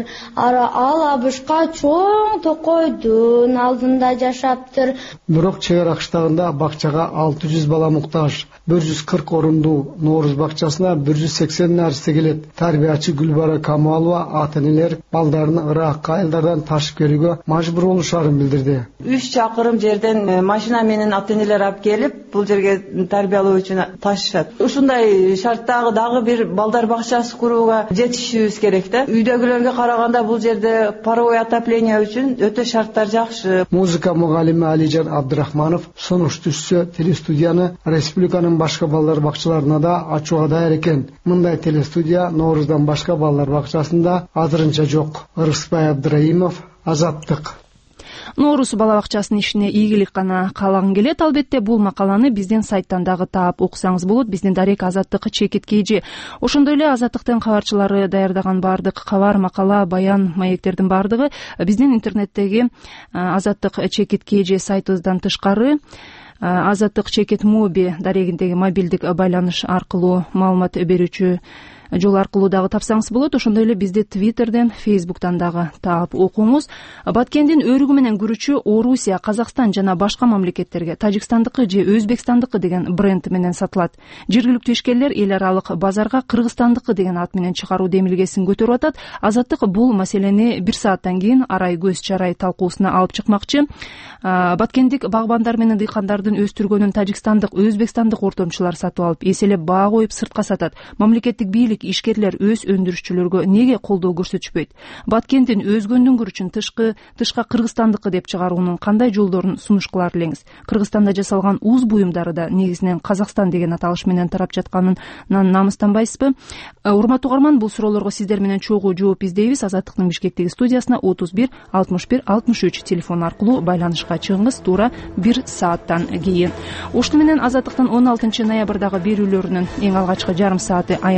[SPEAKER 18] Ал абышка чоң токойдун алдында жашаптыр.
[SPEAKER 15] Бирок чегара кыштагында бакчага 600 бала муктаж. 140 орундуу Нооруз бакчасына 180 нарса келет. Тарбиячы Гүлбара Камалова ата-энелер балдарын ыраак айылдардан ташып келүүгө мажбур болушарын билдирди.
[SPEAKER 17] 3 чакырым жерден машина менен ата-энелер алып келип, бул жерге тарбиялоо үчүн ташышат. Ушундай шарттагы дагы бир балдар бакчасы курууга жетишибиз керек да. Үйдөгүлөргө караганда бул жерде паровой отопление үчүн өтө шарттар жакшы.
[SPEAKER 15] Музыка мугалими Алижан Абдырахманов сунуш түшсө телестудияны республиканын башка балдар бакчаларына да ачууга даяр экен. Мындай телестудия Нооруздан башка балдар бакчасында азырынча жок. Рыспай Абдраимов, Азаттык.
[SPEAKER 1] Нооруз бала бакчасынын ишине ийгилик гана каалагым келет. Албетте бул макаланы биздин сайттан дагы таап окусаңыз болот. Биздин дарек Азаттык чекит KG. Ошондой эле Азаттыктын кабарчылары даярдаган баардык кабар, макала, баян, маектердин баардыгы биздин интернеттеги Азаттык чекит KG сайтыбыздан тышкары Азаттык чекит моби дарегиндеги мобилдик байланыш аркылуу маалымат берүүчү жол аркылуу дагы тапсаңыз болот. Ошондой эле бизди Твиттерден, Фейсбуктан дагы таап окуңуз. Баткендин өрүгү менен күрүчү Орусия, Казакстан жана башка мамлекеттерге Тажикстандыкы же Өзбекстандыкы деген бренд менен сатылат. Жергиликтүү ишкерлер эл аралык базарга Кыргызстандыкы деген ат менен чыгаруу демилгесин көтөрүп атат. Азаттык бул маселени 1 сааттан кийин арай көз чарай талкуусуна алып чыкмакчы. Баткендик багбандар менен дыйкандардын өстүргөнүн Тажикстандык, Өзбекстандык ортомчулар сатып алып, эселеп баа коюп сыртка сатат. Мамлекеттик бийлик ишкерлер өз өндүрүшчүлөргө неге колдоо көрсөтүшпөйт? Баткендин өзгөндүн күрүчүн тышка Кыргызстандыкы деп чыгаруунун кандай жолдорун сунуш кылар элеңиз? Кыргызстанда жасалган уз буюмдары да негизинен Казакстан деген аталыш менен тарап жатканынан намыстанбайсызбы? Урматтуу угарман, бул суроолорго сиздер менен чогуу жооп издейбиз. Азаттыктын Бишкектеги студиясына 31 61 63 телефон аркылуу байланышка чыгыңыз туура 1 сааттан кийин. Ушуну менен Азаттыктын 16 ноябрдагы берүүлөрүнүн эң алгачкы жарым сааты аяктады.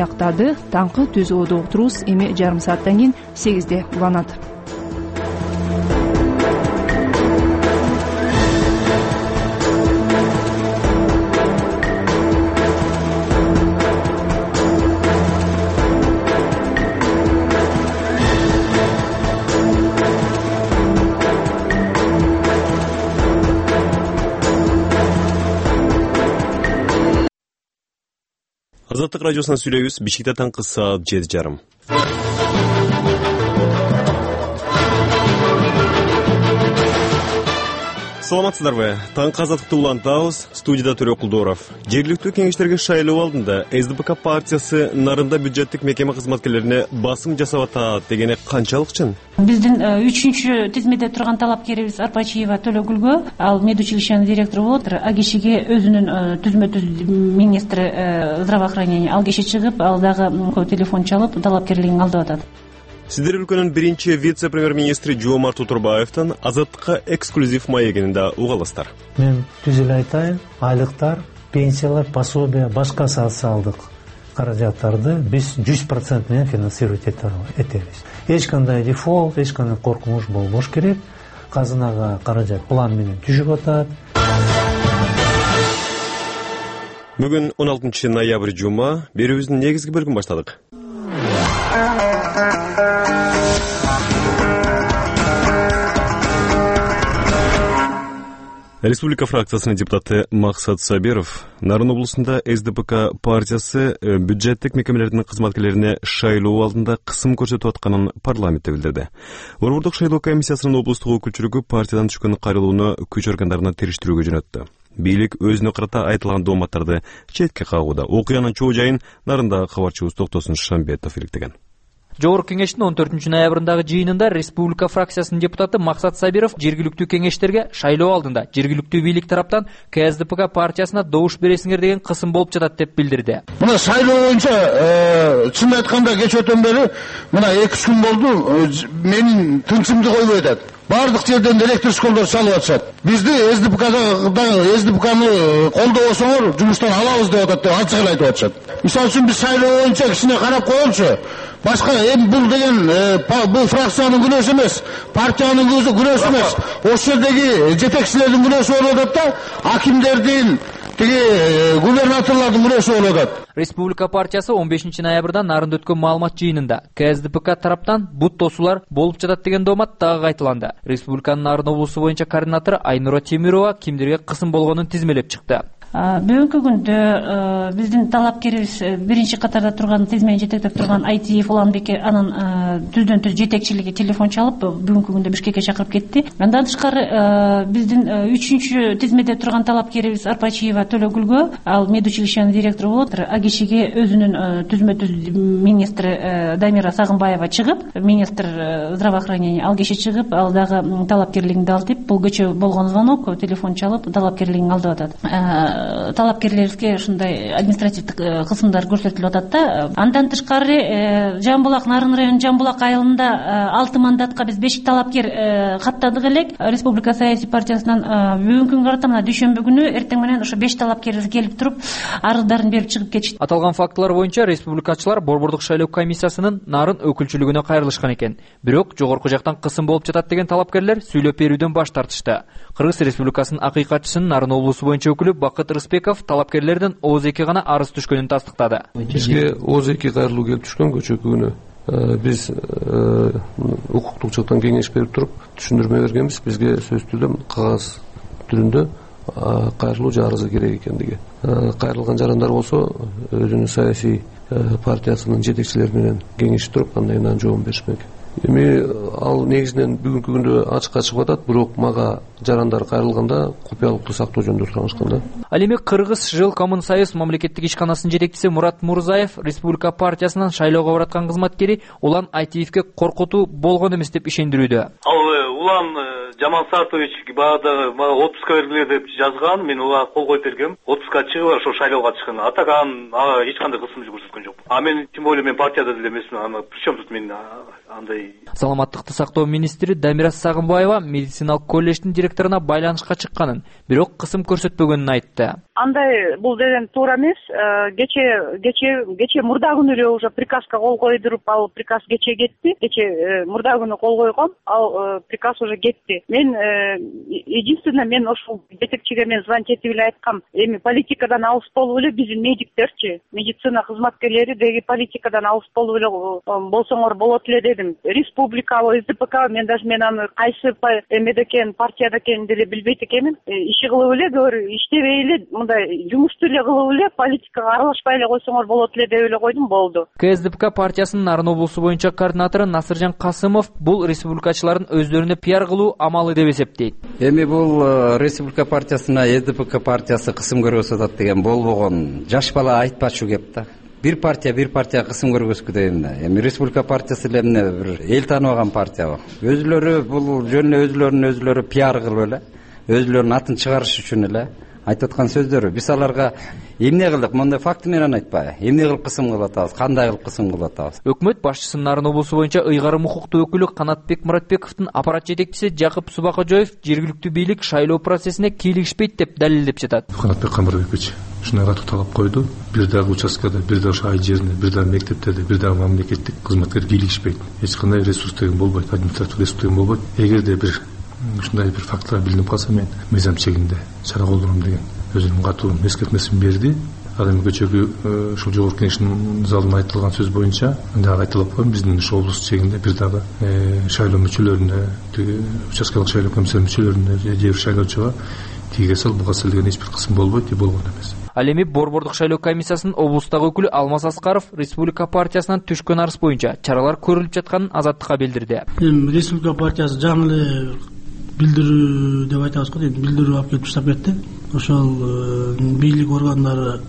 [SPEAKER 1] эфиринде таңкы түз ободо уктурубуз эми жарым сааттан кийин 8де уланат.
[SPEAKER 19] Азаттык радиосунан сүйлөйбүз. Бишкекте таңкы саат 7:30. Саламатсыздарбы? Таңкы азаттыкты улантабыз. Студияда Төрө Кулдоров. Жергиликтүү кеңештерге шайлоо алдында СДПК партиясы нарында бюджеттик мекеме кызматкерлерине басым жасап атат дегени канчалык чын?
[SPEAKER 16] Биздин 3-чү тизмеде турган талапкерибиз Арпачиева Төлөгүлгө, ал медучилищенин директору болот. А кишиге өзүнүн түзмө-түз министри здравоохранения ал киши чыгып, ал дагы телефон чалып талапкерлигин алдып атат.
[SPEAKER 19] Сиздер өлкөнүн биринчи вице-премьер-министри Жомарт Утурбаевдин азаттыкка эксклюзив маегинде угаласыздар.
[SPEAKER 20] Мен түз эле айтайын, айлыктар, пенсиялар, пособия, башка социалдык каражаттарды биз 100% менен финансировать этебиз. Эч кандай дефолт, эч кандай коркунуч болбош керек. Казынага каражат план менен түшүп атат.
[SPEAKER 19] Бүгүн 16 ноябрь жума, берүүбүздүн негизги бөлүгүн баштадык. Республика фракциясынын депутаты Максат Сабиров Нарын облусунда СДПК партиясы бюджеттик мекемелердин кызматкерлерине шайлоо алдында кысым көрсөтүп атканын парламентте билдирди. Борбордук шайлоо комиссиясынын облустук өкүлчүлүгү партиядан түшкөн кайрылууну күч органдарына териштирүүгө жөнөттү. Бийлик өзүнө карата айтылган дооматтарды четке кагууда. Окуянын чоо жайын Нарындагы кабарчыбыз Токтосун Шамбетов иликтеген.
[SPEAKER 21] Жогорку кеңештин 14 ноябрындагы жыйынында Республика фракциясынын депутаты Максат Сабиров жергиликтүү кеңештерге шайлоо алдында жергиликтүү бийлик тараптан КСДПК партиясына добуш бересиңер деген кысым болуп жатат деп билдирди.
[SPEAKER 22] Мына шайлоо боюнча чын айтканда кечөөтөн бери мына 2 күн болду, менин тынчымды койбой атат. Бардык жерден электр столдор чалып атышат. Бизди СДПКны колдобосоңор жумуштан алабыз деп атат, деп ачык эле айтып атышат. Мисалы үчүн биз шайлоо боюнча кичине карап коелучу. Башка бул деген бул фракциянын күнөөсү эмес, партиянын күнөөсү эмес. Ошол жердеги жетекчилердин күнөөсү болуп атат да, акимдердин, губернаторлордун күнөөсү болуп атат.
[SPEAKER 21] Республика партиясы 15 ноябрда Нарында өткөн маалымат жыйынында КСДПК тараптан бут тосуулар болуп жатат деген доомат дагы айтылганда. Республиканын Нарын облусу боюнча координатору Айнура Темирова кимдерге кысым болгонун тизмелеп чыкты.
[SPEAKER 16] Бүгүнкү күндө биздин талапкерибиз биринчи катарда турган, тизмени жетектеп турган Айтиев Уланбекке анын түздөн түз жетекчилиги телефон чалып, бүгүнкү күндө Бишкекке чакырып кетти. Андан тышкары биздин 3-чү тизмеде турган талапкерибиз Арпачиева Төлөгүлгө, ал медучилищенин директору болот. А кишиге өзүнүн түзмө-түз министри Дамира Сагынбаева чыгып, министр здравоохранения ал киши чыгып, ал дагы талапкерлигин алдып, бул кечээ болгон звонок, телефон чалып талапкерлигин алдып атат. Талапкерлерге ушундай административдик кысымдар көрсөтүлүп атат да. Андан тышкары Жамбулак, Нарын районунун Жамбулак айылында 6 мандатка биз 5 талапкер каттадык элек. Республика саясий партиясынан бүгүнкү күнгө карата мына дүйшөмбү күнү эртең менен ошо 5 талапкер келип туруп арыздарын берип чыгып кетишти.
[SPEAKER 21] Аталган фактылар боюнча республикачылар Борбордук шайлоо комиссиясынын Нарын өкүлчүлүгүнө кайрылышкан экен. Бирок жогорку жактан кысым болуп жатат деген талапкерлер сүйлөп берүүдөн баш тартышты. Кыргыз Республикасынын акыйкатчысынын Нарын облусу боюнча өкүлү Бакыт Рыспеков талапкерлерден ооз-2 гана арыз түшкөнүн тастыктады.
[SPEAKER 23] Бизге ооз-2 кайрылуу келип түшкөн көчөкү күнү. Биз укуктук жактан кеңеш берип туруп түшүндүрмө бергенбиз. Бизге сөз түрдө кагаз түрүндө кайрылуу арызы керек экендиги. Кайрылган жарандар болсо өзүнүн саясий партиясынын жетекчилери менен кеңешип туруп андан кийин жооп беришмек. Эми ал негизинен бүгүнкү күндө ачыкка чыгып атат, бирок мага жарандар кайрылганда купуялыкты сактоо жөнүндө сурашкан да.
[SPEAKER 21] Ал эми Кыргыз Жилкоммунсоюз мамлекеттик ишканасынын жетекчиси Мурат Мурзаев Республика партиясынын шайлоого бараткан кызматкери Улан Айтиевке коркутуу болгон эмес деп ишендирүүдө.
[SPEAKER 24] Улан Жамал Сартович баягы отпуска бергиле деп жазган, мен уга кол коюп бергем. Отпуска чыгып ошо шайлоого чыккан. Атаган ага эч кандай кысым көрсөткөн жок. Мен тем более мен партияда деле эмесмин, причем тут мен андай.
[SPEAKER 21] Саламаттыкты сактоо министри Дамира Сагынбаева медициналык колледждин директоруна байланышка чыкканын, бирок кысым көрсөтпөгөнүн айтты.
[SPEAKER 3] Андай бул деген туура эмес. Кече мурда күнү эле уже приказга кол койдуруп, ал приказ кече кетти. Кече мурда күнү кол койгом, ал приказ уже кетти. Мен единственное мен ошол жетекчиге мен звонить этип эле айткам. Эми политикадан алыс болуп эле биздин медиктерчи, медицина кызматкерлери деги политикадан алыс болуп эле болсоңор болот эле дедим. Республикалык СДПК мен аны кайсы эмеде экен, партияда экен деле билбейт экенмин. Иши кылып эле, иштебей эле, мындай жумушту эле кылып эле, политикага аралашпай эле койсоңор болот эле деп эле койдум, болду.
[SPEAKER 21] КСДПК партиясынын Нарын облусу боюнча координатору Насыржан Касымов бул республикачылардын өздөрүнө пиар кылуу амалы деп эсептейт.
[SPEAKER 2] Эми бул республика партиясына СДПК партиясы кысым көргөзүп атат деген болбогон жаш бала айтпачу кеп да. Бир партия кысым көргөзгү дейм да. Эми республика партиясы эле бир эл тааныбаган партия. Өзүлөрү бул жөнүнө өзүлөрү пиар кылып эле, өзүлөрүнүн атын чыгарыш үчүн эле айтып аткан сөздөрү. Биз аларга эмне кылдык, мындай факты менен айтпай. Эмне кылып кысым кылып атабыз, кандай кылып кысым кылып атабыз.
[SPEAKER 21] Өкмөт башчысынын Нарын облусу боюнча ыйгарым укуктуу өкүлү Канатбек Муратбековдун аппарат жетекчиси Жакып Субакожоев жергиликтүү бийлик шайлоо процессине кийлигишпейт деп далилдеп жатат.
[SPEAKER 6] Канатбек Муратбекович ушундай катуу талап койду. Бир дагы участкада, бир дагы ай жеринде, бир дагы мектептерде, бир дагы мамлекеттик кызматкер кийлигишпейт. Эч кандай ресурс деген болбойт, административдик ресурс деген болбойт. Эгерде бир ушундай бир фактылар билинип калса, мен мыйзам чегинде чара колдоном деген өзүнүн катуу эскертмесин берди. Ал эми кечээги ушул жогорку кеңештин залында айтылган сөз боюнча дагы айтылып коем, биздин ушул облус чегинде бир дагы шайлоо мүчөлөрүнө, участкалык шайлоо комиссия мүчөлөрүнө же бир шайлоочуга тиге сал буга сал деген эч бир кысым болбойт, болгон эмес.
[SPEAKER 21] Ал эми Борбордук шайлоо комиссиясынын облустагы өкүлү Алмаз Аскаров республика партиясынан түшкөн арыз боюнча чаралар көрүлүп жатканын Азаттыкка билдирди.
[SPEAKER 7] Республика партиясы жаңы эле билдирүү деп айтабыз го, билдирүү алып келип таштап кетти. Ошол бийлик органдары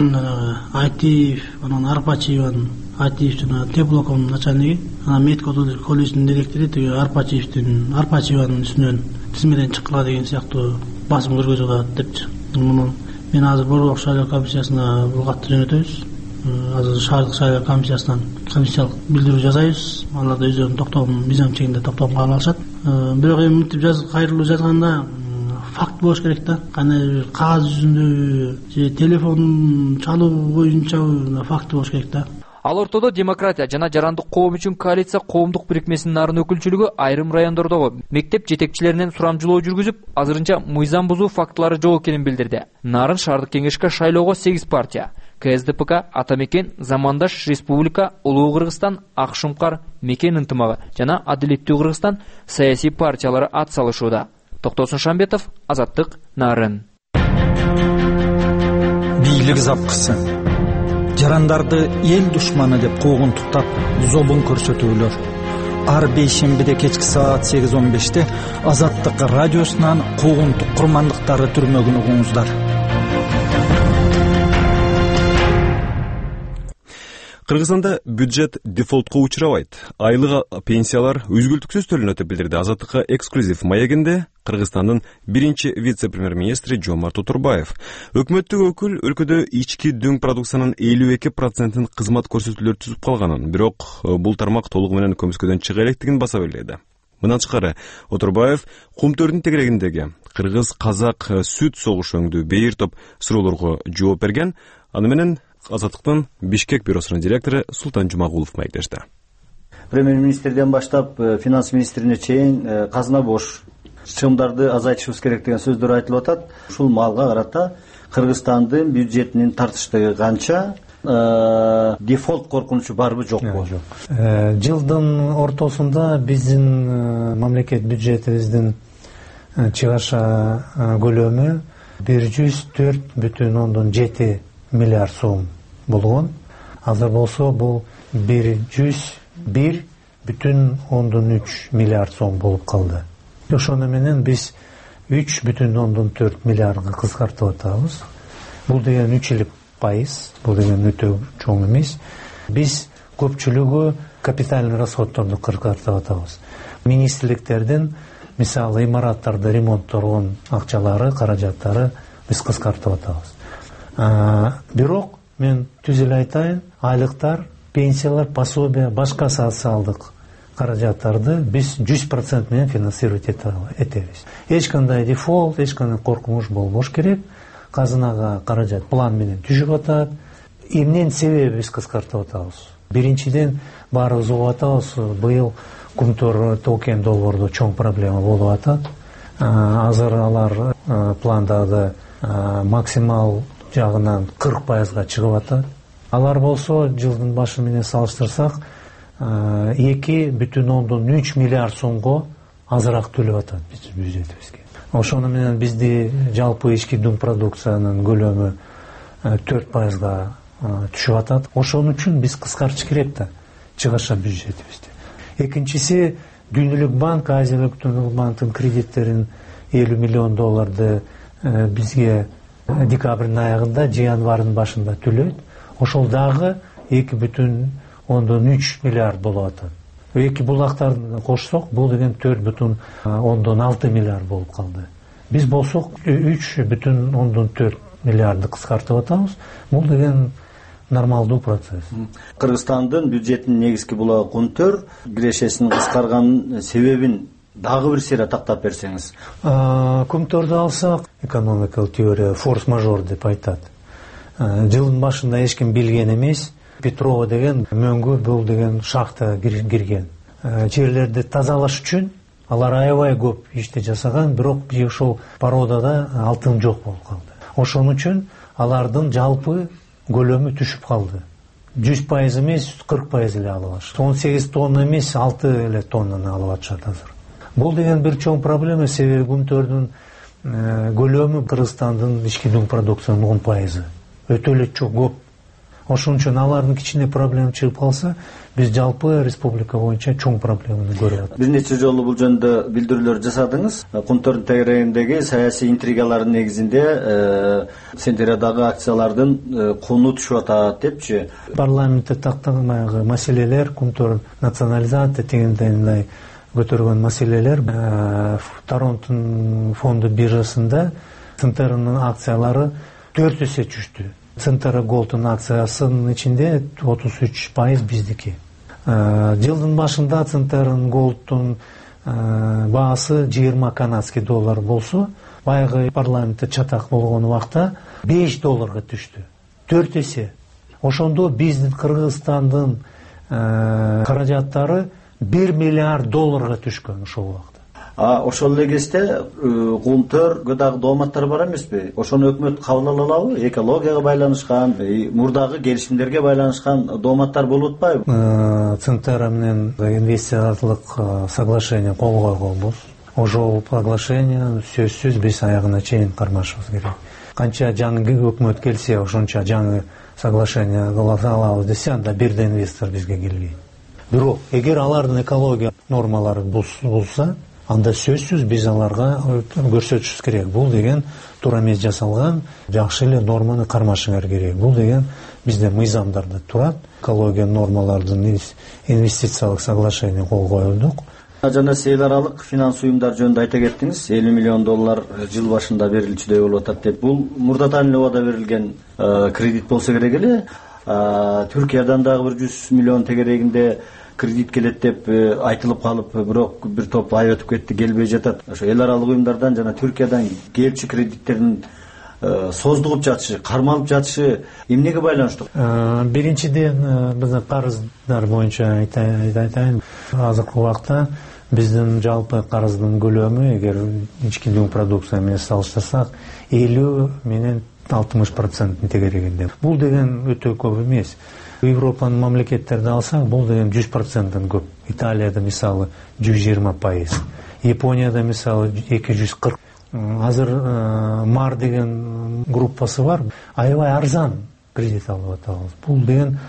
[SPEAKER 7] Айтиев, анан Арпачиевдин, Айтиевдин теплоком начальниги, анан медкодолик колледждин директору тиги Арпачиевдин үстүнөн тизмеден чыккыла деген сыяктуу басым көргөзүп атат депчи. Мен азыр Борбордук шайлоо комиссиясына бул катты жөнөтөбүз. Азыр шаардык шайлоо комиссиясынан комиссиялык билдирүү жасайбыз. Алар да өздөрүнүн мыйзам чегинде токтом кабыл алышат. Бирок эми мынтип кайрылуу жазганда факт болуш керек да. Кандай бир кагаз жүзүндө же телефон чалуу боюнча факт болуш керек да.
[SPEAKER 21] Ал ортодо демократия жана жарандык коом үчүн коалиция коомдук бирикмесинин Нарын өкүлчүлүгү айрым райондордогу мектеп жетекчилеринен сурамжылоо жүргүзүп, азырынча мыйзам бузуу фактылары жок экенин билдирди. Нарын шаардык кеңешке шайлоого 8 партия: КСДПК, Атамекен, Замандаш Республика, Улуу Кыргызстан, Ак Шумкар, Мекен ынтымагы жана Адилеттүү Кыргызстан саясий партиялары ат салышууда. Токтосун Шамбетов, Азаттык, Нарын.
[SPEAKER 8] Бийлик запкысы. Жарандарды эл душманы деп куугунтуктап, зобун көрсөтүүлөр. Ар бейшембиде кечки саат 8:15 Азаттык радиосунан куугунтук курмандыктары түрмөгүн угуңуздар.
[SPEAKER 19] Кыргызстанда бюджет дефолтко учурабайт. Айлык пенсиялар үзгүлтүксүз төлөнөт деп билдирди Азаттыкка эксклюзив маегинде Кыргызстандын биринчи вице-премьер-министри Жомарт Отурбаев. Өкмөттүк өкүл өлкөдө ички дөң продукциянын 52% кызмат көрсөтүүлөр түзүп калганын, бирок бул тармак толугу менен көмүскөдөн чыга электигин баса белгиледи. Мындан тышкары Отурбаев Кум-төрдүн тегерегиндеги кыргыз-казак сүт согуш өңдүү бейир топ суроолорго жооп берген. Аны менен Азаттыктын Бишкек бюросунун директору Султан Жумагулов маектешти.
[SPEAKER 25] Премьер-министрден баштап финанс министрине чейин казына бош, чыгымдарды азайтышыбыз керек деген сөздөр айтылып атат. Ушул маалга карата Кыргызстандын бюджетинин тартыштыгы канча, дефолт коркунучу барбы жокпу?
[SPEAKER 20] Жылдын ортосунда биздин мамлекет бюджетибиздин чыгаша көлөмү 104,7 миллиард сом болгон. Азыр болсо бул 101,3 миллиард сом болуп калды. Ошону менен биз 3,4 миллиардга кыскартып атабыз. Бул деген 3%, бул деген өтө чоң эмес. Биз көпчүлүгү капитальный расходторду кыскартып атабыз. Министрликтердин, мисалы, имараттарды ремонтторгон акчалары, каражаттары биз кыскартып атабыз. Бирок мен түз эле айтайын, айлыктар, пенсиялар, пособия, башка социалдык каражаттарды биз 100% менен финансировать этебиз. Эч кандай дефолт, эч кандай коркунуч болбош керек. Казынага каражат план менен түшүп атат. Эмнен себеби биз кыскартып атабыз? Биринчиден баарыбыз угуп атабыз, быйыл Кумтөр токен долбоордо чоң проблема болуп атат. Азыр алар пландагы максимал жагынан 40%га чыгып атат. Алар болсо жылдын башы менен салыштырсак 2,3 миллиард сомго азыраак төлөп атат биздин бюджетибизге. Ошону менен бизди жалпы ички дум продукциянын көлөмү 4%га түшүп атат. Ошон үчүн биз кыскартыш керек да чыгаша бюджетибизди. Экинчиси, Дүйнөлүк банк, Азиялык Дүйнөлүк банктын кредиттерин $50 миллион бизге декабрдын аягында же январдын башында төлөйт. Ошол дагы 2,3 миллиард болуп атат. Эки булактарды кошсок, бул деген 4,6 миллиард болуп калды. Биз болсок 3,4 миллиардды кыскартып атабыз. Бул деген нормалдуу процесс.
[SPEAKER 25] Кыргызстандын бюджетинин негизги булагы Кумтөр кирешесинин кыскарганын себебин дагы бир сыйра тактап берсеңиз.
[SPEAKER 20] Кумтөрдү алсак, экономикалык теория форс-мажор деп айтат. Жылдын башында эч ким билген эмес, Петрова деген мөңгү бул деген шахта кирген. Жерлерди тазалаш үчүн алар аябай көп ишти жасаган, бирок ошол породада алтын жок болуп калды. Ошон үчүн алардын жалпы көлөмү түшүп калды. 100% эмес, 40% эле алып атышат. 18 тонна эмес, 6 эле тоннаны алып атышат азыр. Бул деген бир чоң проблема, себеби Кумтөрдүн көлөмү Кыргызстандын ички дум продукциянын 10%. Өтө эле чоң көп. Ошон үчүн алардын кичине проблема чыгып калса, биз жалпы республика боюнча чоң проблеманы көрүп атабыз.
[SPEAKER 25] Бир нече жолу бул жөнүндө билдирүүлөр жасадыңыз. Кумтөрдүн тегерегиндеги саясий интригалардын негизинде Сендериядагы акциялардын куну түшүп атат депчи.
[SPEAKER 20] Парламентте тактаган маселелер, Кумтөр национализация дегендей көтөргөн маселелер, Торонтонун фонду биржасында Центернын акциялары 4 эсе түштү. Центр Голдтун акциясынын ичинде 33% биздики. Жылдын башында Центр Голдтун баасы 20 канадский доллар болсо, баягы парламентте чатак болгон убакта $5 түштү. 4 эсе. Ошондо биздин Кыргызстандын каражаттары $1 миллиард түшкөн ошол убакта.
[SPEAKER 25] Ошол эле кезде Кумтөргө дагы дооматтар бар эмеспи? Ошону өкмөт кабыл ала алабы? Экологияга байланышкан, мурдагы келишимдерге байланышкан дооматтар болуп атпайбы?
[SPEAKER 20] Центр менен инвестициялык соглашение кол койгонбуз. Ошол соглашение сөзсүз биз аягына чейин кармашыбыз керек. Канча жаңы өкмөт келсе, ошончо жаңы соглашение кыла алабыз десе, анда бирде инвестор бизге келбейт. Бирок эгер алардын экология нормалары булса, анда сөзсүз биз аларга көрсөтүшүбүз керек. Бул деген туура эмес жасалган, жакшы эле норманы кармашыңар керек. Бул деген бизде мыйзамдарда турат. Экология нормалардын инвестициялык соглашение кол коюлдук.
[SPEAKER 25] Жана эл аралык финанс уюмдар жөнүндө айта кеттиңиз. $50 миллион жыл башында берилчүдөй болуп атат деп. Бул мурдатан эле убада берилген кредит болсо керек эле. Түркиядан дагы 100 миллион тегерегинде кредит келет деп айтылып калып, бирок бир топ ай өтүп кетти, келбей жатат. Ошо эл аралык уюмдардан жана Түркиядан келчү кредиттердин создугуп жатышы, кармалып жатышы эмнеге байланыштуу?
[SPEAKER 20] Биринчиден биздин карыздар боюнча айтайын. Азыркы убакта биздин жалпы карыздын көлөмү, эгер ички дум продукция менен салыштырсак, 50 менен 60% тегерегинде. Бул деген өтө көп эмес. Европанын мамлекеттерди алсак, бул деген 100%-ден көп. Италияда мисалы 120%, Японияда мисалы 240%. Азыр Мар деген группасы бар, аябай арзан кредит алып атабыз. Бул деген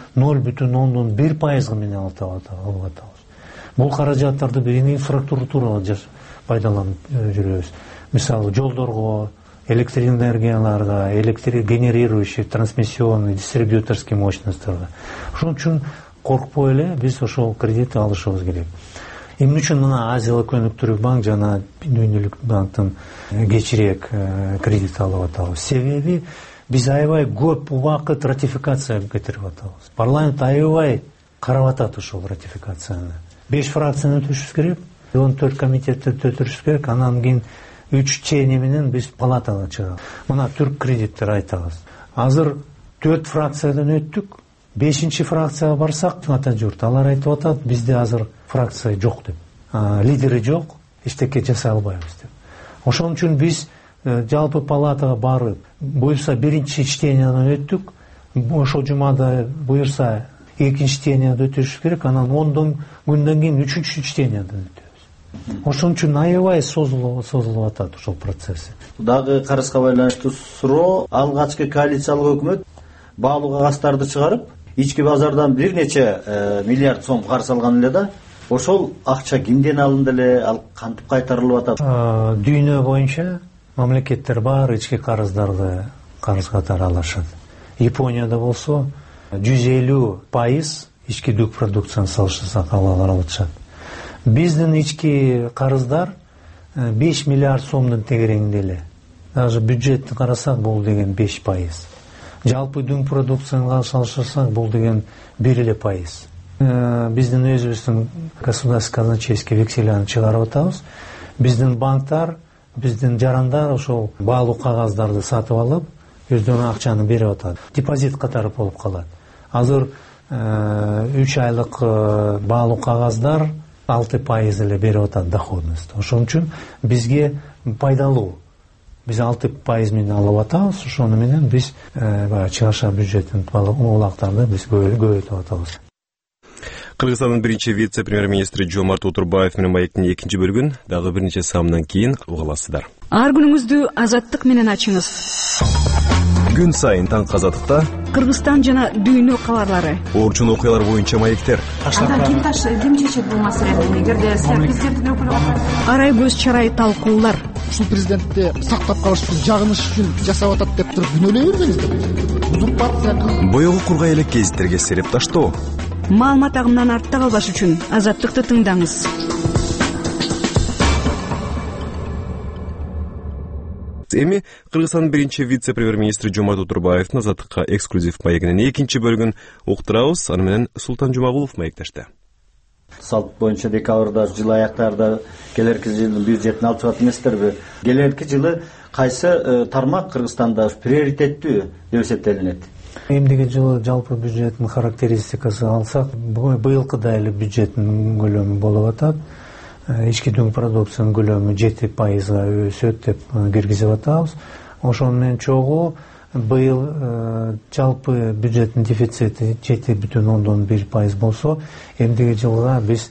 [SPEAKER 20] 0,1% менен алып атабыз. Бул каражаттарды биз инфраструктурага пайдаланып жүрөбүз. Мисалы жолдорго, электроэнергияларга, электрогенерирующий, трансмиссионный, дистрибьюторский мощностьтарга. Ошон үчүн коркпой эле биз ошол кредит алышыбыз керек. Эмне үчүн мына Азиялык өнүктүрүү банк жана Дүйнөлүк банктын кечирээк кредит алып атабыз. Себеби биз аябай көп убакыт ратификация кетирип атабыз. Парламент аябай карап атат ошол ратификацияны. 5 фракцияны өтүшүбүз керек, 14 комитетти өтүшүбүз керек, анан кийин 3 чейни менен биз палатага чыгабыз. Мына түрк кредиттер айтабыз. Азыр 4 фракциядан өттүк, 5-чи фракцияга барсак, ата журт алар айтып атат, бизде азыр фракция жок деп. Лидери жок, эчтеке жасай албайбыз деп. Ошон үчүн биз жалпы палатага барып, буюрса 1-чи чтениядан өттүк, ошол жумада буюрса 2-чи чтенияда өтүшүбүз керек, анан 10 күндөн кийин 3-чү чтениядан өтөбүз. Ошон үчүн аябай созулуп атат ошол процесс.
[SPEAKER 25] Дагы карызга байланыштуу суроо, алгачкы коалициялык өкмөт баалуу кагаздарды чыгарып, ички базардан бир нече миллиард сом карыз алган эле да. Ошол акча кимден алынды эле, ал кантип кайтарылып атат?
[SPEAKER 20] Дүйнө боюнча мамлекеттер бар ички карыздарды карыз катары алышат. Японияда болсо 150% ички дүк продукцияны салыштырсак алышат. Биздин ички карыздар 5 миллиард сомдун тегерегинде эле. Даже бюджетти карасак бул деген 5%. Жалпы дүң продукцияны салыштырсак бул деген 1%. Биздин өзүбүздүн государственный казначейский векселяны чыгарып атабыз. Биздин банктар, биздин жарандар ошол баалуу кагаздарды сатып алып, өздөрүнүн акчаны берип атат. Депозит катары болуп калат. Азыр 3 айлык баалуу кагаздар 6% эле берип атат доходность. Ошон үчүн бизге пайдалуу. Биз 6% менен алып атабыз, ошону менен биз чыгаша бюджеттин улактарды биз көбөйтүп атабыз.
[SPEAKER 19] Кыргызстандын биринчи вице-премьер-министри Жомарт Отурбаев менен маектин экинчи бөлүгүн дагы бир нече самынан кийин уга аласыздар.
[SPEAKER 14] Ар күнүңүздү азаттык менен ачыңыз.
[SPEAKER 9] Күн сайын таңкы азаттыкта
[SPEAKER 14] Кыргызстан жана дүйнө кабарлары.
[SPEAKER 9] Орчун окуялар боюнча маектер.
[SPEAKER 14] Ким чечет бул маселени? Эгерде президенттин өкүлү арай көз чарай талкуулар.
[SPEAKER 10] Ушул президентти сактап калыш үчүн, жагыныш үчүн жасап атат деп туруп күнөөлөй бербеңиздер. Узурпация.
[SPEAKER 9] Боёгу кургай элек гезиттерге сереп таштоо.
[SPEAKER 14] Маалымат агымынан артта калбаш үчүн азаттыкты тыңдаңыз.
[SPEAKER 19] Эми Кыргызстандын биринчи вице-премьер-министри Жомарт Отурбаевдин азаттыкка эксклюзив маегинин экинчи бөлүгүн уктурабыз. Аны менен Султан Жумагулов маектешти.
[SPEAKER 25] Салт боюнча декабрда жыл аяктарында келерки жылдын бюджетин алып чыгат эместерби? Келерки жылы кайсы тармак Кыргызстанда приоритеттүү деп эсептелинет?
[SPEAKER 20] Эмдиги жылы жалпы бюджеттин характеристикасы алсак, быйылкыда эле бюджеттин көлөмү болуп атат. Ички дүң продукциянын көлөмү 7% өсөт деп киргизип атабыз. Ошону менен чогуу быйыл жалпы бюджеттин дефицити 7,1% болсо, эмдиги жылга биз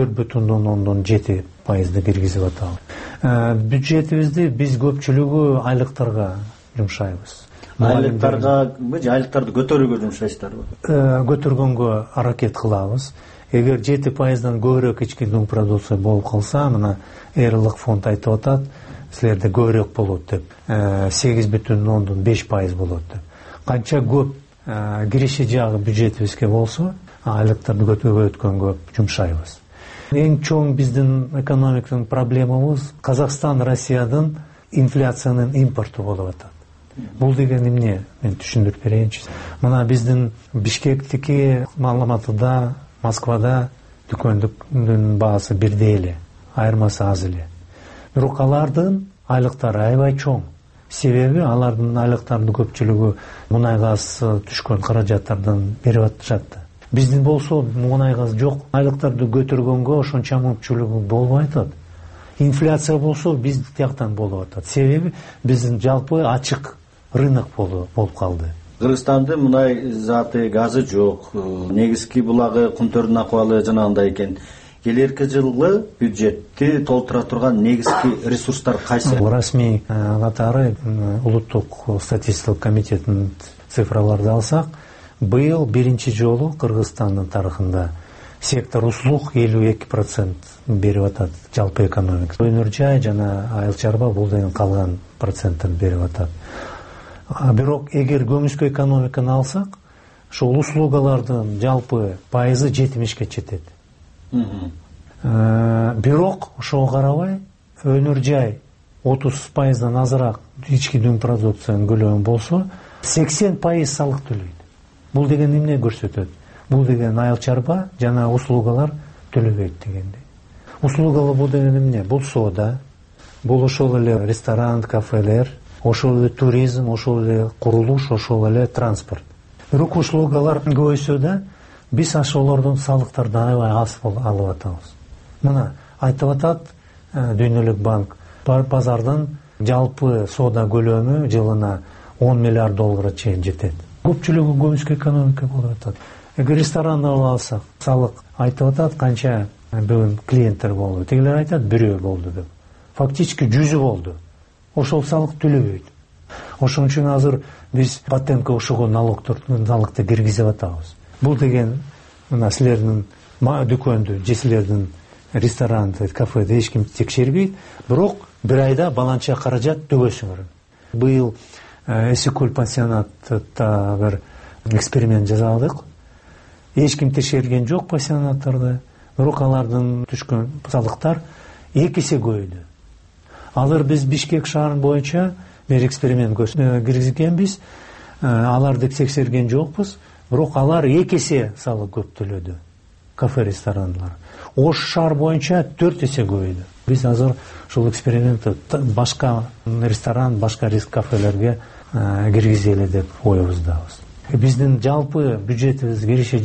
[SPEAKER 20] 4,7%ды киргизип атабыз. Бюджетибизди биз көпчүлүгү айлыктарга жумшайбыз.
[SPEAKER 25] Айлыктарды көтөрүүгө жумшайсыздарбы?
[SPEAKER 20] Көтөргөнгө аракет кылабыз. Эгер 7%дан көбүрөөк ички дүң продукция болуп калса, мына Эрлык фонд айтып атат, силерде көбүрөөк болот деп, 8,5% болот деп. Канча көп кириши жагы бюджетибизге болсо, айлыктарды көбөйткөнгө жумшайбыз. Эң чоң биздин экономиканын проблемабыз Казакстан, Россиядын инфляциянын импорту болуп атат. Бул деген эмне? Мен түшүндүрүп берейинчи. Мына биздин Бишкектики, Алматыда, Москвада дүкөндүн баасы бирдей эле, айырмасы аз эле. Бирок алардын айлыктары аябай чоң. Себеби алардын айлыктарынын көпчүлүгү мунай газ түшкөн каражаттардан берип атышат. Биздин болсо мунай газ жок. Айлыктарды көтөргөнгө ошончо мүмкүнчүлүгү болбой атат. Инфляция болсо биз тияктан болуп атат. Себеби биздин жалпы ачык рынок болуп калды.
[SPEAKER 25] Кыргызстандын мунай заты, газы жок. Негизги булагы, кумтөрдүн акыбалы жанагындай экен. Келерки жылы бюджетти толтура турган негизги ресурстар кайсы?
[SPEAKER 20] Расмий катары улуттук статистикалык комитеттин цифраларды алсак, быйыл биринчи жолу Кыргызстандын тарыхында сектор услуг 52% берип атат жалпы экономика. Өнөр жай жана айыл чарба бул деген калган проценттер берип атат. Бирок эгер көмүскө экономиканы алсак, ошол услугалардын жалпы пайызы 70-ке жетет. Бирок ошого карабай өнөр жай 30%дан азыраак ички дүң продукциянын көлөмү болсо, 80% салык төлөйт. Бул деген эмне көрсөтөт? Бул деген айыл чарба жана услугалар төлөбөйт дегендей. Услугалы бул деген эмне? Бул соода, бул ошол эле ресторан, кафелер, ошол эле туризм, ошол эле курулуш, ошол эле транспорт. Бирок услугалар көбөйсө да биз ошолордун салыктарды аябай аз алып атабыз. Мына айтып атат Дүйнөлүк банк, базардын жалпы соода көлөмү жылына 10 миллиард долларга чейин жетет. Көпчүлүгү көмүскө экономика болуп атат. Эгер ресторанды алып алсак, салык айтып атат канча бүгүн клиенттер болду. Тигилер айтат бирөө болду деп. Фактически 100 болду. Ошол салык төлөбөйт. Ошон үчүн азыр биз патентке окшогон налогты киргизип атабыз. Бул деген мына силердин дүкөндү, же силердин ресторанды, кафеде эч ким текшербейт, бирок бир айда баланча каражат төгөсүңөр. Быйыл Эсикөл пансионатта бир эксперимент жасадык. Эч ким текшерген жок пансионаттарды, бирок алардын түшкөн салыктар 2 эсе көбөйдү. Азыр биз Бишкек шаарынын боюнча бир эксперимент киргизгенбиз. Аларды текшерген жокпуз, бирок алар 2 эсе салык көп төлөдү. Кафе, ресторандар. Ош шаар боюнча 4 эсе көбөйдү. Биз азыр ушул экспериментти башка ресторан, башка кафелерге киргизели деп оюбуздабыз. Биздин жалпы бюджетибиз кирişи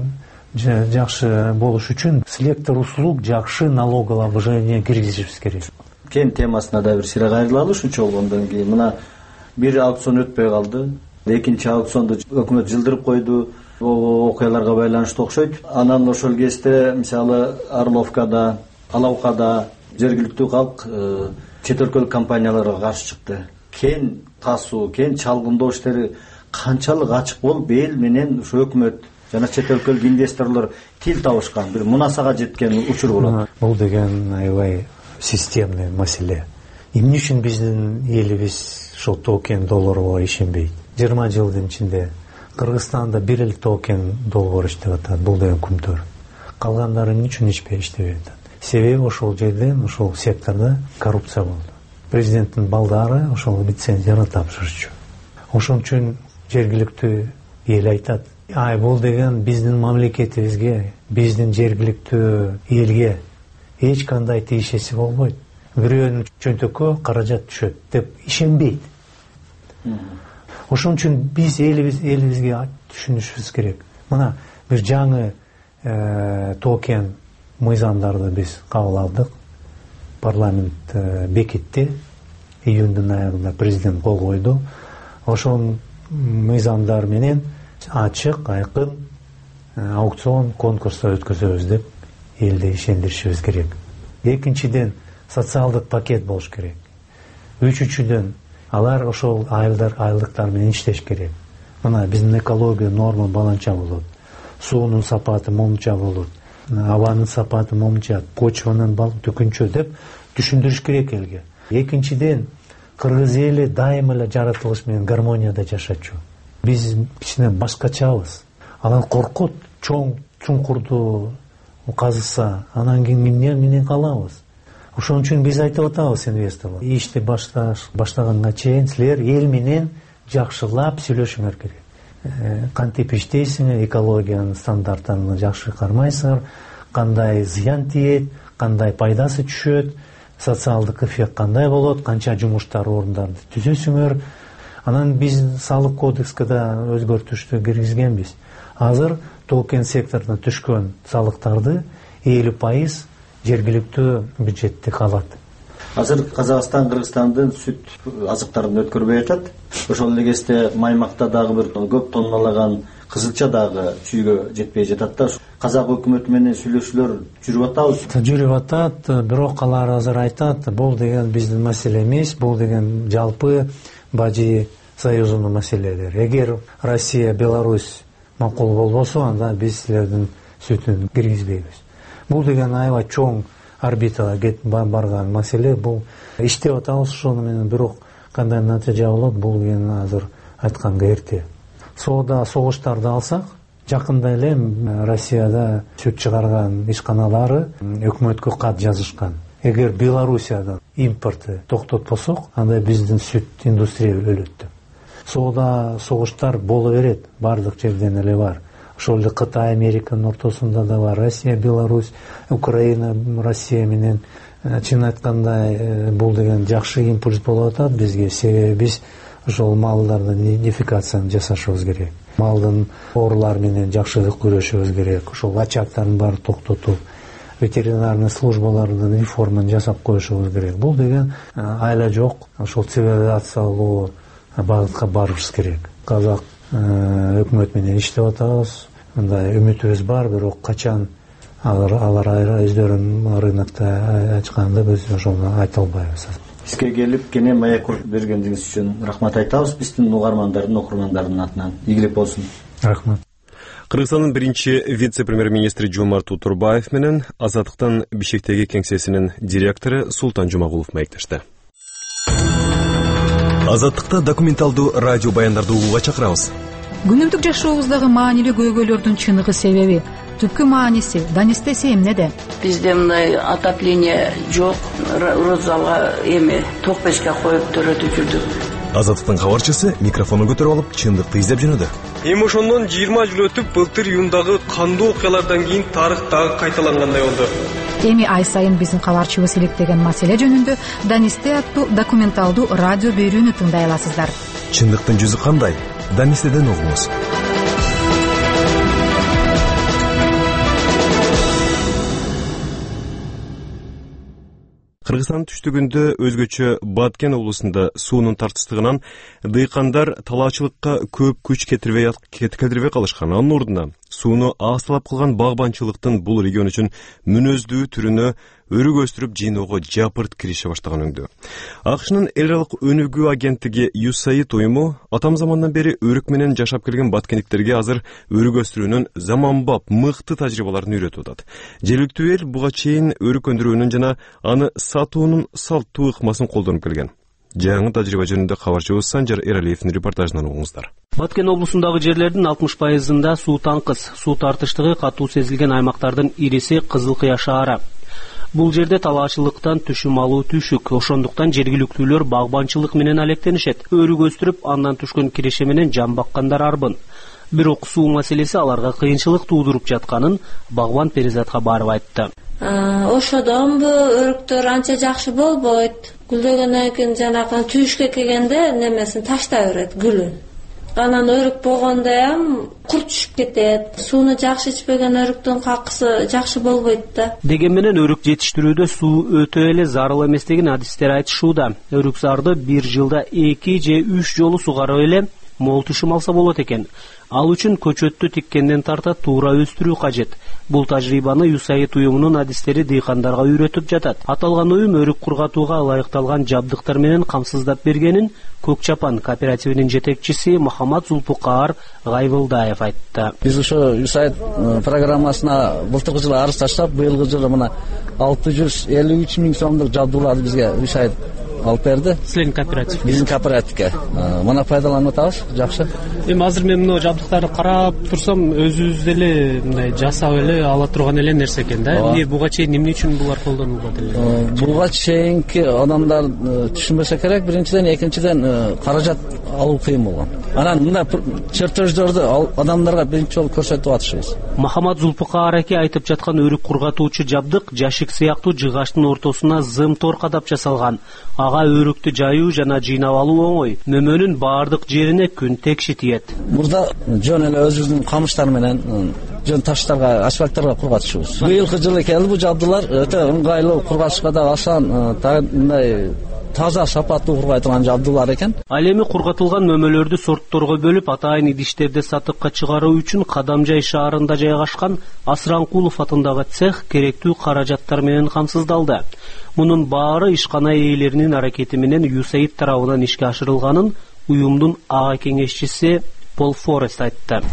[SPEAKER 20] жакшы болуш үчүн селектор услуг жакшы налогообложение киргизишибиз керек.
[SPEAKER 25] Кен темасына да бир сыйра кайрылалы. Ушунча болгондон кийин мына бир аукцион өтпөй калды. Экинчи аукционду өкмөт жылдырып койду. Окуяларга байланыштуу окшойт. Анан ошол кезде мисалы Орловкада, Алаукада жергиликтүү калк чет өлкөлүк компанияларга каршы чыкты. Кен тасуу, кен чалгындоо иштери канчалык ачык болуп, эл менен ушу өкмөт жана чет өлкөлүк инвесторлор тил табышкан бир мунасага жеткен учур болот.
[SPEAKER 20] Бул деген аябай системный маселе. Эмне үчүн биздин элибиз ошол токен долларга ишенбейт? 20 жылдын ичинде Кыргызстанда бир эле токен доллар иштеп атат. Бул деген күмтөр. Калгандары эмне үчүн иштебей атат? Себеби ошол жерден, ошол секторда коррупция болду. Президенттин балдары ошол лицензияны тапшырчу. Ошон үчүн жергиликтүү эл айтат, бул деген биздин мамлекетибизге, биздин жергиликтүү элге эч кандай тиешеси болбойт. Бирөөнүн чөнтөккө каражат түшөт деп ишенбейт. Ошон үчүн биз элибизге түшүнүшүбүз керек. Мына бир жаңы токен мыйзамдарды биз кабыл алдык. Парламент бекитти. Июндун аягында президент кол койду. Ошол мыйзамдар менен ачык, айкын аукцион, конкурстар өткөзөбүз деп элди ишендиришибиз керек. Экинчиден, социалдык пакет болуш керек. Үчүнчүдөн, алар ошол айлыктар менен иштеш керек. Мына биздин экология норма баланча болот. Суунун сапаты момунча болот. Абанын сапаты момунча, почванын түкүнчө деп түшүндүрүш керек элге. Экинчиден, кыргыз эли дайыма эле жаратылыш менен гармонияда жашачу. Биз кичине башкачабыз. Анан коркот, чоң чуңкурду казыса, анан кийин эмне менен калабыз. Ошон үчүн биз айтып атабыз инвесторлор, ишти баштаганга чейин силер эл менен жакшылап сүйлөшүңөр керек. Кантип иштейсиңер, экологиянын стандарттарын жакшы кармайсыңар, кандай зыян тиет, кандай пайдасы түшөт, социалдык эффект кандай болот, канча жумуштар орундарды түзөсүңөр. Анан биз салык кодекске да өзгөртүштү киргизгенбиз. Азыр токен секторуна түшкөн салыктарды 50% жергиликтүү бюджетте калат.
[SPEAKER 25] Азыр Казакстан Кыргызстандын сүт азыктарын өткөрбөй атат. Ошол эле кезде Маймакта дагы бир көп тонналаган кызылча дагы чүйгө жетпей жатат да. Казак өкмөтү менен сүйлөшүүлөр жүрүп атабыз.
[SPEAKER 20] Жүрүп атат, бирок алар азыр айтат, бул деген биздин маселе эмес, бул деген жалпы Бажи союзунун маселелери. Эгер Россия, Беларусь макул болбосо, анда биз силердин сүтүн киргизбейбиз. Бул деген аябай чоң орбитага барган маселе. Бул иштеп атабыз ошону менен, бирок кандай натыйжа болот, бул деген азыр айтканга эрте. Соода согуштарды алсак, жакында эле Россияда сүт чыгарган ишканалары өкмөткө кат жазышкан. Эгер Белоруссиядан импортты токтотпосок, анда биздин сүт индустрия өлөт деп. Соода согуштар боло берет, бардык жерден эле бар. ошол эле Кытай, Американын ортосунда да бар, Россия, Беларусь, Украина, Россия менен. Чын айтканда бул деген жакшы импульс болуп атат бизге, себеби биз ошол малдардын идентификациясын жасашыбыз керек. Малдын оорулары менен жакшы күрөшүбүз керек. Ошол ачактарын баарын токтотуп, ветеринарный службалардын реформаны жасап коюшубуз керек. Бул деген айла жок, ошол цивилизациялуу багытка барышыбыз керек. Казак өкмөт менен иштеп атабыз. Мындай үмүтүбүз бар, бирок качан алар өздөрүн рынокто ачканда биз ошону айта албайбыз.
[SPEAKER 25] Бизге келип кене маякур бергендигиңиз үчүн рахмат айтабыз. Биздин угармандардын, окурмандардын атынан ийгилик болсун.
[SPEAKER 20] Рахмат.
[SPEAKER 19] Кыргызстандын биринчи вице-премьер-министри Жомарт Утурбаев менен Азаттыктын Бишкектеги кеңсесинин директору Султан Жумагулов маектешти.
[SPEAKER 9] Азаттыкта документалдуу радио баяндарды угууга чакырабыз.
[SPEAKER 4] Күнүмдүк жашообуздагы маанилүү көйгөйлөрдүн чыныгы себеби, түпкү мааниси, данистеси эмнеде?
[SPEAKER 5] Бизде мындай отопление жок, розалга эми ток печке коюп төрөтүп жүрдүк.
[SPEAKER 9] Азаттыктын кабарчысы микрофонун көтөрүп алып, чындыкты издеп жөнөдү.
[SPEAKER 11] Эми ошондон 20 жыл өтүп, былтыр июндагы кандуу окуялардан кийин тарых дагы кайталангандай болду.
[SPEAKER 4] Эми ай сайын биздин кабарчыбыз иликтеген маселе жөнүндө Данисте аттуу документалдуу радио берүүнү тыңдай аласыздар.
[SPEAKER 9] Чындыктын жүзү кандай? Данистеден угуңуз.
[SPEAKER 19] Кыргызстандын түштүгүндө өзгөчө Баткен облусунда суунун тартычтыгынан дыйкандар талаачылыкка көп күч кетирбей калышкан. Анын ордуна сууну асталап кылган багбанчылыктын бул регион үчүн мүнөздүү түрүнө өрүк өстүрүп жыйноого жапырт кирише баштаган өңдө. АКШнын эл аралык өнүгүү агенттиги USAID уюму атам замандан бери өрүк менен жашап келген баткендиктерге азыр өрүк өстүрүүнүн заманбап мыкты тажрыйбаларын үйрөтүп атат. Жергиликтүү эл буга чейин өрүк өндүрүүнүн жана аны сатуунун салттуу ыкмасын колдонуп келген. Жаңы тажрыйба жөнүндө кабарчыбыз Санжар Эралиевдин репортажынан угуңуздар.
[SPEAKER 12] Баткен облусундагы жерлердин 60%-ында суу таңкыс, суу тартыштыгы катуу сезилген аймактардын ириси Кызыл Кыя шаары. Бул жерде талаачылыктан түшүм алуу түшүк, ошондуктан жергиликтүүлөр багбанчылык менен алектенишет. Өрүк өстүрүп, андан түшкөн киреше менен жан баккандар арбын. Бирок суу маселеси аларга кыйынчылык туудуруп жатканын багбан Перизатка барып айтты.
[SPEAKER 13] Ошодон бу өрүктөр анча жакшы болбойт. Гүлдөгөндөн кийин жанагы түшкө келгенде немесин таштай берет, гүлүн. Анан өрүк болгондойм курт түшүп кетет. Сууну жакшы ичпеген өрүктүн какысы жакшы болбойт да.
[SPEAKER 12] Деген менен өрүк жетиштирүүдө суу өтө эле зарыл эместигин адистер айтышууда. Өрүк сарды бир жылда 2 же 3 жолу сугарып эле мол түшүм алса болот экен. Ал үчүн көчөттү тиккенден тарта туура өстүрүү кажет. Бул тажрыйбаны USAID уюмунун адистери дыйкандарга үйрөтүп жатат. Аталган уюм өрүк кургатууга ылайыкталган жабдыктар менен камсыздап бергенин Көк Чапан кооперативинин жетекчиси Мухаммад Зулпукаар Гайвылдаев айтты.
[SPEAKER 26] Биз ошо USAID программасына былтыркы жылы арыз таштап, быйылкы жылы мына 653 миң сомдук жабдууларды бизге USAID алып берди.
[SPEAKER 12] Силердин кооператив?
[SPEAKER 26] Биздин кооперативге. Мына пайдаланып атабыз, жакшы.
[SPEAKER 12] Эми азыр мен мына жабдыктарды карап турсам, өзүбүз деле мындай жасап эле ала турган эле нерсе экен да. Эмне буга чейин эмне үчүн булар колдонулат эле?
[SPEAKER 26] Буга чейинки адамдар түшүнбөсө керек, биринчиден, экинчиден каражат алуу кыйын болгон. Анан мына чертеждерди адамдарга биринчи жолу көрсөтүп атышыбыз.
[SPEAKER 12] Мухаммад Зулпукаар аке айтып жаткан өрүк кургатуучу жабдык жашик сыяктуу жыгаштын ортосуна зымтор кадап жасалган. Ага өрүктү жайуу жана жыйнап алуу оңой. Мөмөнүн баардык жерине күн текши тиет.
[SPEAKER 26] Мурда жөн эле өзүбүздүн камыштар менен жөн таштарга, асфальттарга кургатышыбыз. Быйылкы жылы келди бу жабдуулар өтө ыңгайлуу, кургатышка да асан, мындай таза сапаттуу кургай турган жабдуулар экен.
[SPEAKER 12] Ал эми кургатылган мөмөлөрдү сортторго бөлүп, атайын идиштерде сатыкка чыгаруу үчүн Кадамжай шаарында жайгашкан Асранкулов атындагы цех керектүү каражаттар менен камсыздалды. Мунун баары ишкана ээлеринин аракети менен USAID тарабынан ишке ашырылганын уюмдун ага кеңешчиси Пол Форест айтты.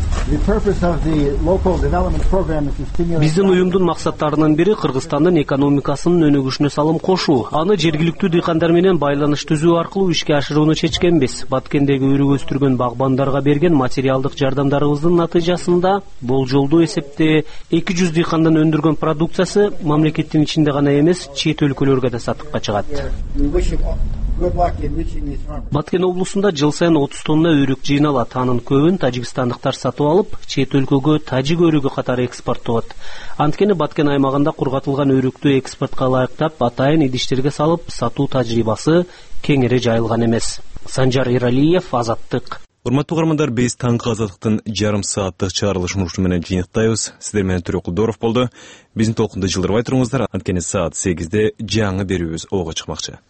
[SPEAKER 12] Биздин уюмдун максаттарынын бири Кыргызстандын экономикасынын өнүгүшүнө салым кошуу. Аны жергиликтүү дыйкандар менен байланыш түзүү аркылуу ишке ашырууну чечкенбиз. Баткендеги өрүк өстүргөн багбандарга берген материалдык жардамдарыбыздын натыйжасында болжолдуу эсепте 200 дыйкандан өндүргөн продукциясы мамлекеттин ичинде гана эмес, чет өлкөлөргө да сатыкка чыгат. Баткен облусунда жыл сайын 30 тонна өрүк жыйналат. Анын көбүн тажикстандыктар сатып алып, чет өлкөгө тажик өрүгү катары экспорттоот. Анткени Баткен аймагында кургатылган өрүктү экспортко ылайыктап, атайын идиштерге салып сатуу тажрыйбасы кеңири жайылган эмес. Санжар Иралиев, Азаттык.
[SPEAKER 19] Урматтуу угармандар, биз таңкы азаттыктын жарым сааттык чыгарылыш мурушу менен жыйынтайбыз. Сиздер менен Төрөк Кулдоров болду. Биздин толкунду жылдырбай туруңуздар, анткени саат 8-де жаңы берүүбүз ого чыкмакчы.